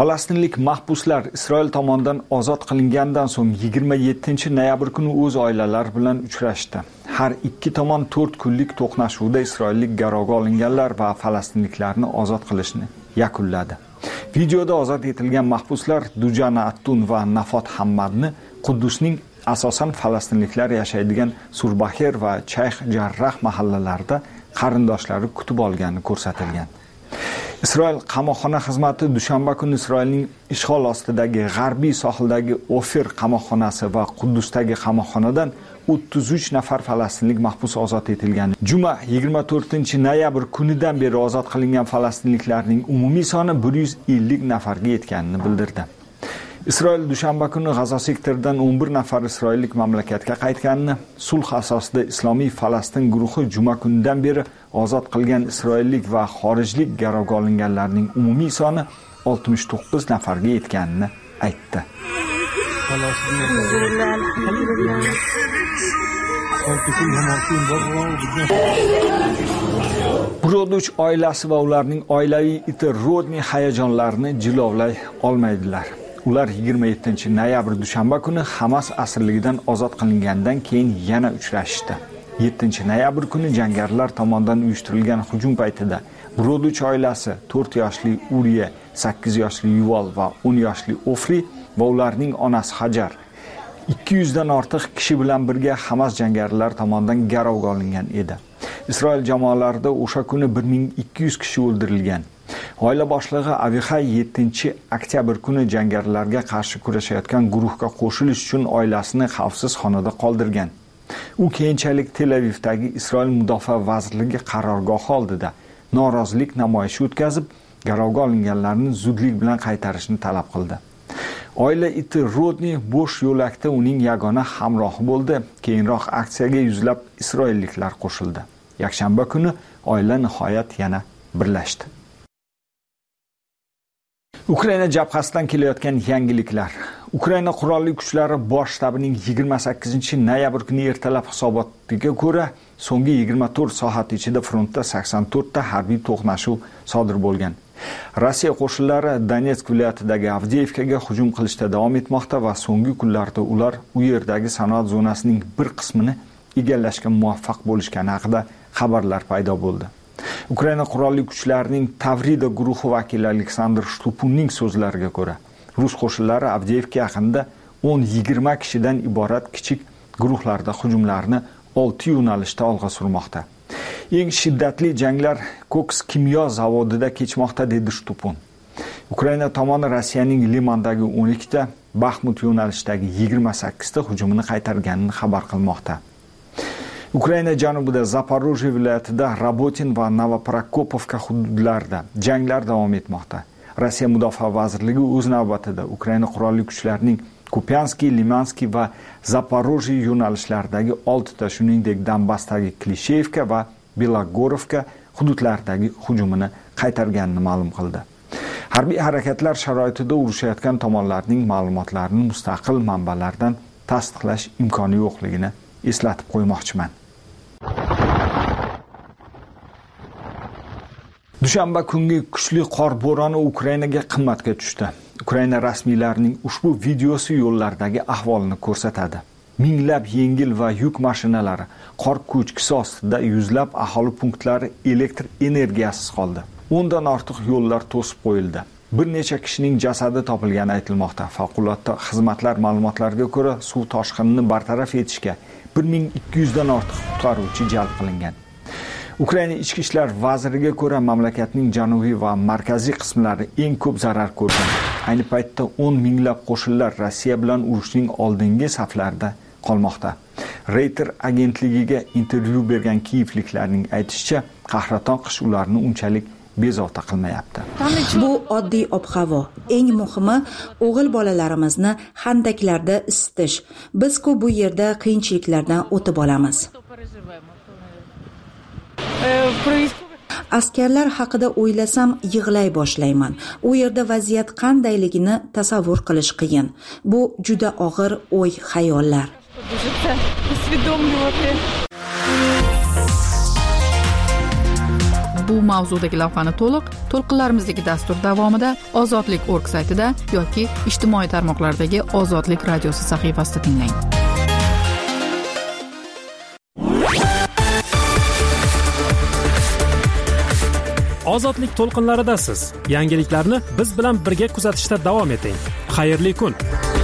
N: Falastinlik mahbuslar Isroil tomonidan ozod qilingandan so'ng 27-noyabr kuni o'z oilalari bilan uchrashdi. Har ikki tomon 4 kunlik to'qnashuvda isroillik garovga olinganlar va falastinliklarni ozod qilishni yakunladi. Videoda ozod etilgan mahbuslar Dujana Attun va Nafot Hammadni Quddusning asosan falastinliklar yashaydigan Surbaher va Chayx Jarrah mahallalarida qarindoshlari kutib olgani ko'rsatilgan. Isroil qamoqxona xizmati dushanba kuni Isroilning ishg'ol ostidagi g'arbiy sohildagi Ofir qamoqxonasi va Quddusdagi qamoqxonadan 33 nafar falastinlik mahbus ozod etilgan. Juma 24-noyabr kunidan beri ozod qilingan falastinliklarning umumiy soni 150 nafarga yetganini bildirdi. Isroil dushanba kuni G'azo sektoridan 11 nafar isroillik mamlakatga qaytganini, sulh asosida Islomiy Falastin guruhi juma kunidan beri ozod qilgan isroillik va xorijlik garovga olinganlarning umumiy soni 69 nafarga yetganini aytdi. Broduch oilasi va ularning oilaviy iti Rodni hayajonlarini jilovlay olmaydilar. Ular 27-noyabr dushanba kuni Hamas asirligidan ozod qilingandan keyin yana uchrashdi. 7-noyabr kuni jangarilar tomonidan uyushtirilgan hujum paytida Broduch oilasi 4 yoshli Uriya, 8 yoshli Yuval va 10 yoshli Ofri va ularning onasi Hajar 200 dan ortiq kishi bilan birga Hamas jangarilar tomonidan garovga olingan edi. Isroil jamoalarida o'sha kuni 1200 kishi o'ldirilgan. Oila boshlig'i Avihay 7-oktyabr kuni jangarilarga qarshi kurashayotgan guruhga qo'shilish uchun oilasini xavfsiz xonada qoldirgan. U keyinchalik Tel Avivdagi Isroil mudofaa vazirligi qarorgohi oldida norozilik namoyishi o'tkazib, garovga olinganlarni zudlik bilan qaytarishni talab qildi. Oila iti Rodni bo'sh yo'lakda uning yagona hamrohi bo'ldi. Keyinroq aksiyaga yuzlab isroilliklar qo'shildi. Yakshanba kuni oila nihoyat yana birlashdi. Ukraina jabhasidan kelayotgan yangiliklar. Ukraina qurolli kuchlari bosh shtabining 28-noyabr kuni ertalab hisobotiga ko'ra, so'nggi 24 soat ichida frontda 84 ta harbiy to'qnashuv sodir bo'lgan. Rossiya qo'shinlari Donetsk viloyatidagi Avdiivkaga hujum qilishda davom etmoqda va so'nggi kunlarda ular u yerdagi sanoat zonasining bir qismini egallashga muvaffaq bo'lishgani haqida xabarlar paydo bo'ldi. Ukraina qurolli kuchlarining Tavrida guruhi vakili Aleksandr Shtupunning so'zlariga ko'ra, rus qo'shinlari Avdiivka yaqinida 10-20 kishidan iborat kichik guruhlarda hujumlarni 6 yo'nalishda olg'a surmoqda. Eng shiddatli janglar Koks kimyo zavodida kechmoqda, dedi Shtupun. Ukraina tomoni Rossiyaning Limandagi 12 ta, Baxmut yo'nalishidagi 28 ta hujumini qaytarganini xabar qilmoqda. Ukraina janubida Zaporojye viloyatida Rabotin va Novoprokopovka hududlarida janglar davom etmoqda. Rossiya mudofaa vazirligi o'z navbatida Ukraina qurolli kuchlarining Kupianskiy, Limanskiy va Zaporojye yo'nalishlaridagi 6 ta, shuningdek Donbassdagi Klishevka va Belogorovka hududlaridagi hujumini qaytarganini ma'lum qildi. Harbiy harakatlar sharoitida urushayotgan tomonlarning ma'lumotlarini mustaqil manbalardan tasdiqlash imkoni yo'qligini eslatib qo'ymoqchiman. Dushanba kungi kuchli qor bo'roni Ukrainaga qimmatga tushdi. Ukraina rasmiylarining ushbu videosi yo'llardagi ahvolni ko'rsatadi. Minglab yengil va yuk mashinalari qor ko'chkisi ostida, yuzlab aholi punktlari elektr energiyasiz qoldi. 10 dan ortiq yo'llar to'sib qo'yildi. Bir necha kishining jasadi topilgani aytilmoqda. Favqulodda xizmatlar ma'lumotlariga ko'ra, suv toshqinini bartaraf etishga 1200 dan ortiq qutqaruvchi jalb qilingan. Ukraina ichki ishlar vaziriga ko'ra, mamlakatning janubiy va markaziy qismlari eng ko'p zarar ko'rgan. Ayni paytda 10 minglab qo'shinlar Rossiya bilan urushning oldingi saflarida qolmoqda. Reuters agentligiga intervyu bergan kiyevliklarning aytishicha, qahraton qish ularni unchalik bezovta qilmayapti.
P: Bu oddiy ob-havo. Eng muhimi, o'g'il bolalarimizni handaklarda isitish. Biz-ku bu yerda qiyinchiliklardan o'tib olamiz. Askarlar haqida o'ylasam yig'lay boshlayman. U yerda vaziyat qandayligini tasavvur qilish qiyin. Bu juda og'ir o'y-xayollar.
C: bu mavzudagi lavhani to'lqinlarimizdagi dastur davomida ozodlik.org saytida yoki ijtimoiy tarmoqlardagi Ozodlik radiosi sahifasida tinglang.
A: Ozodlik to'lqinlaridasiz. Yangiliklarni biz bilan birga kuzatishda davom eting. Xayrli kun.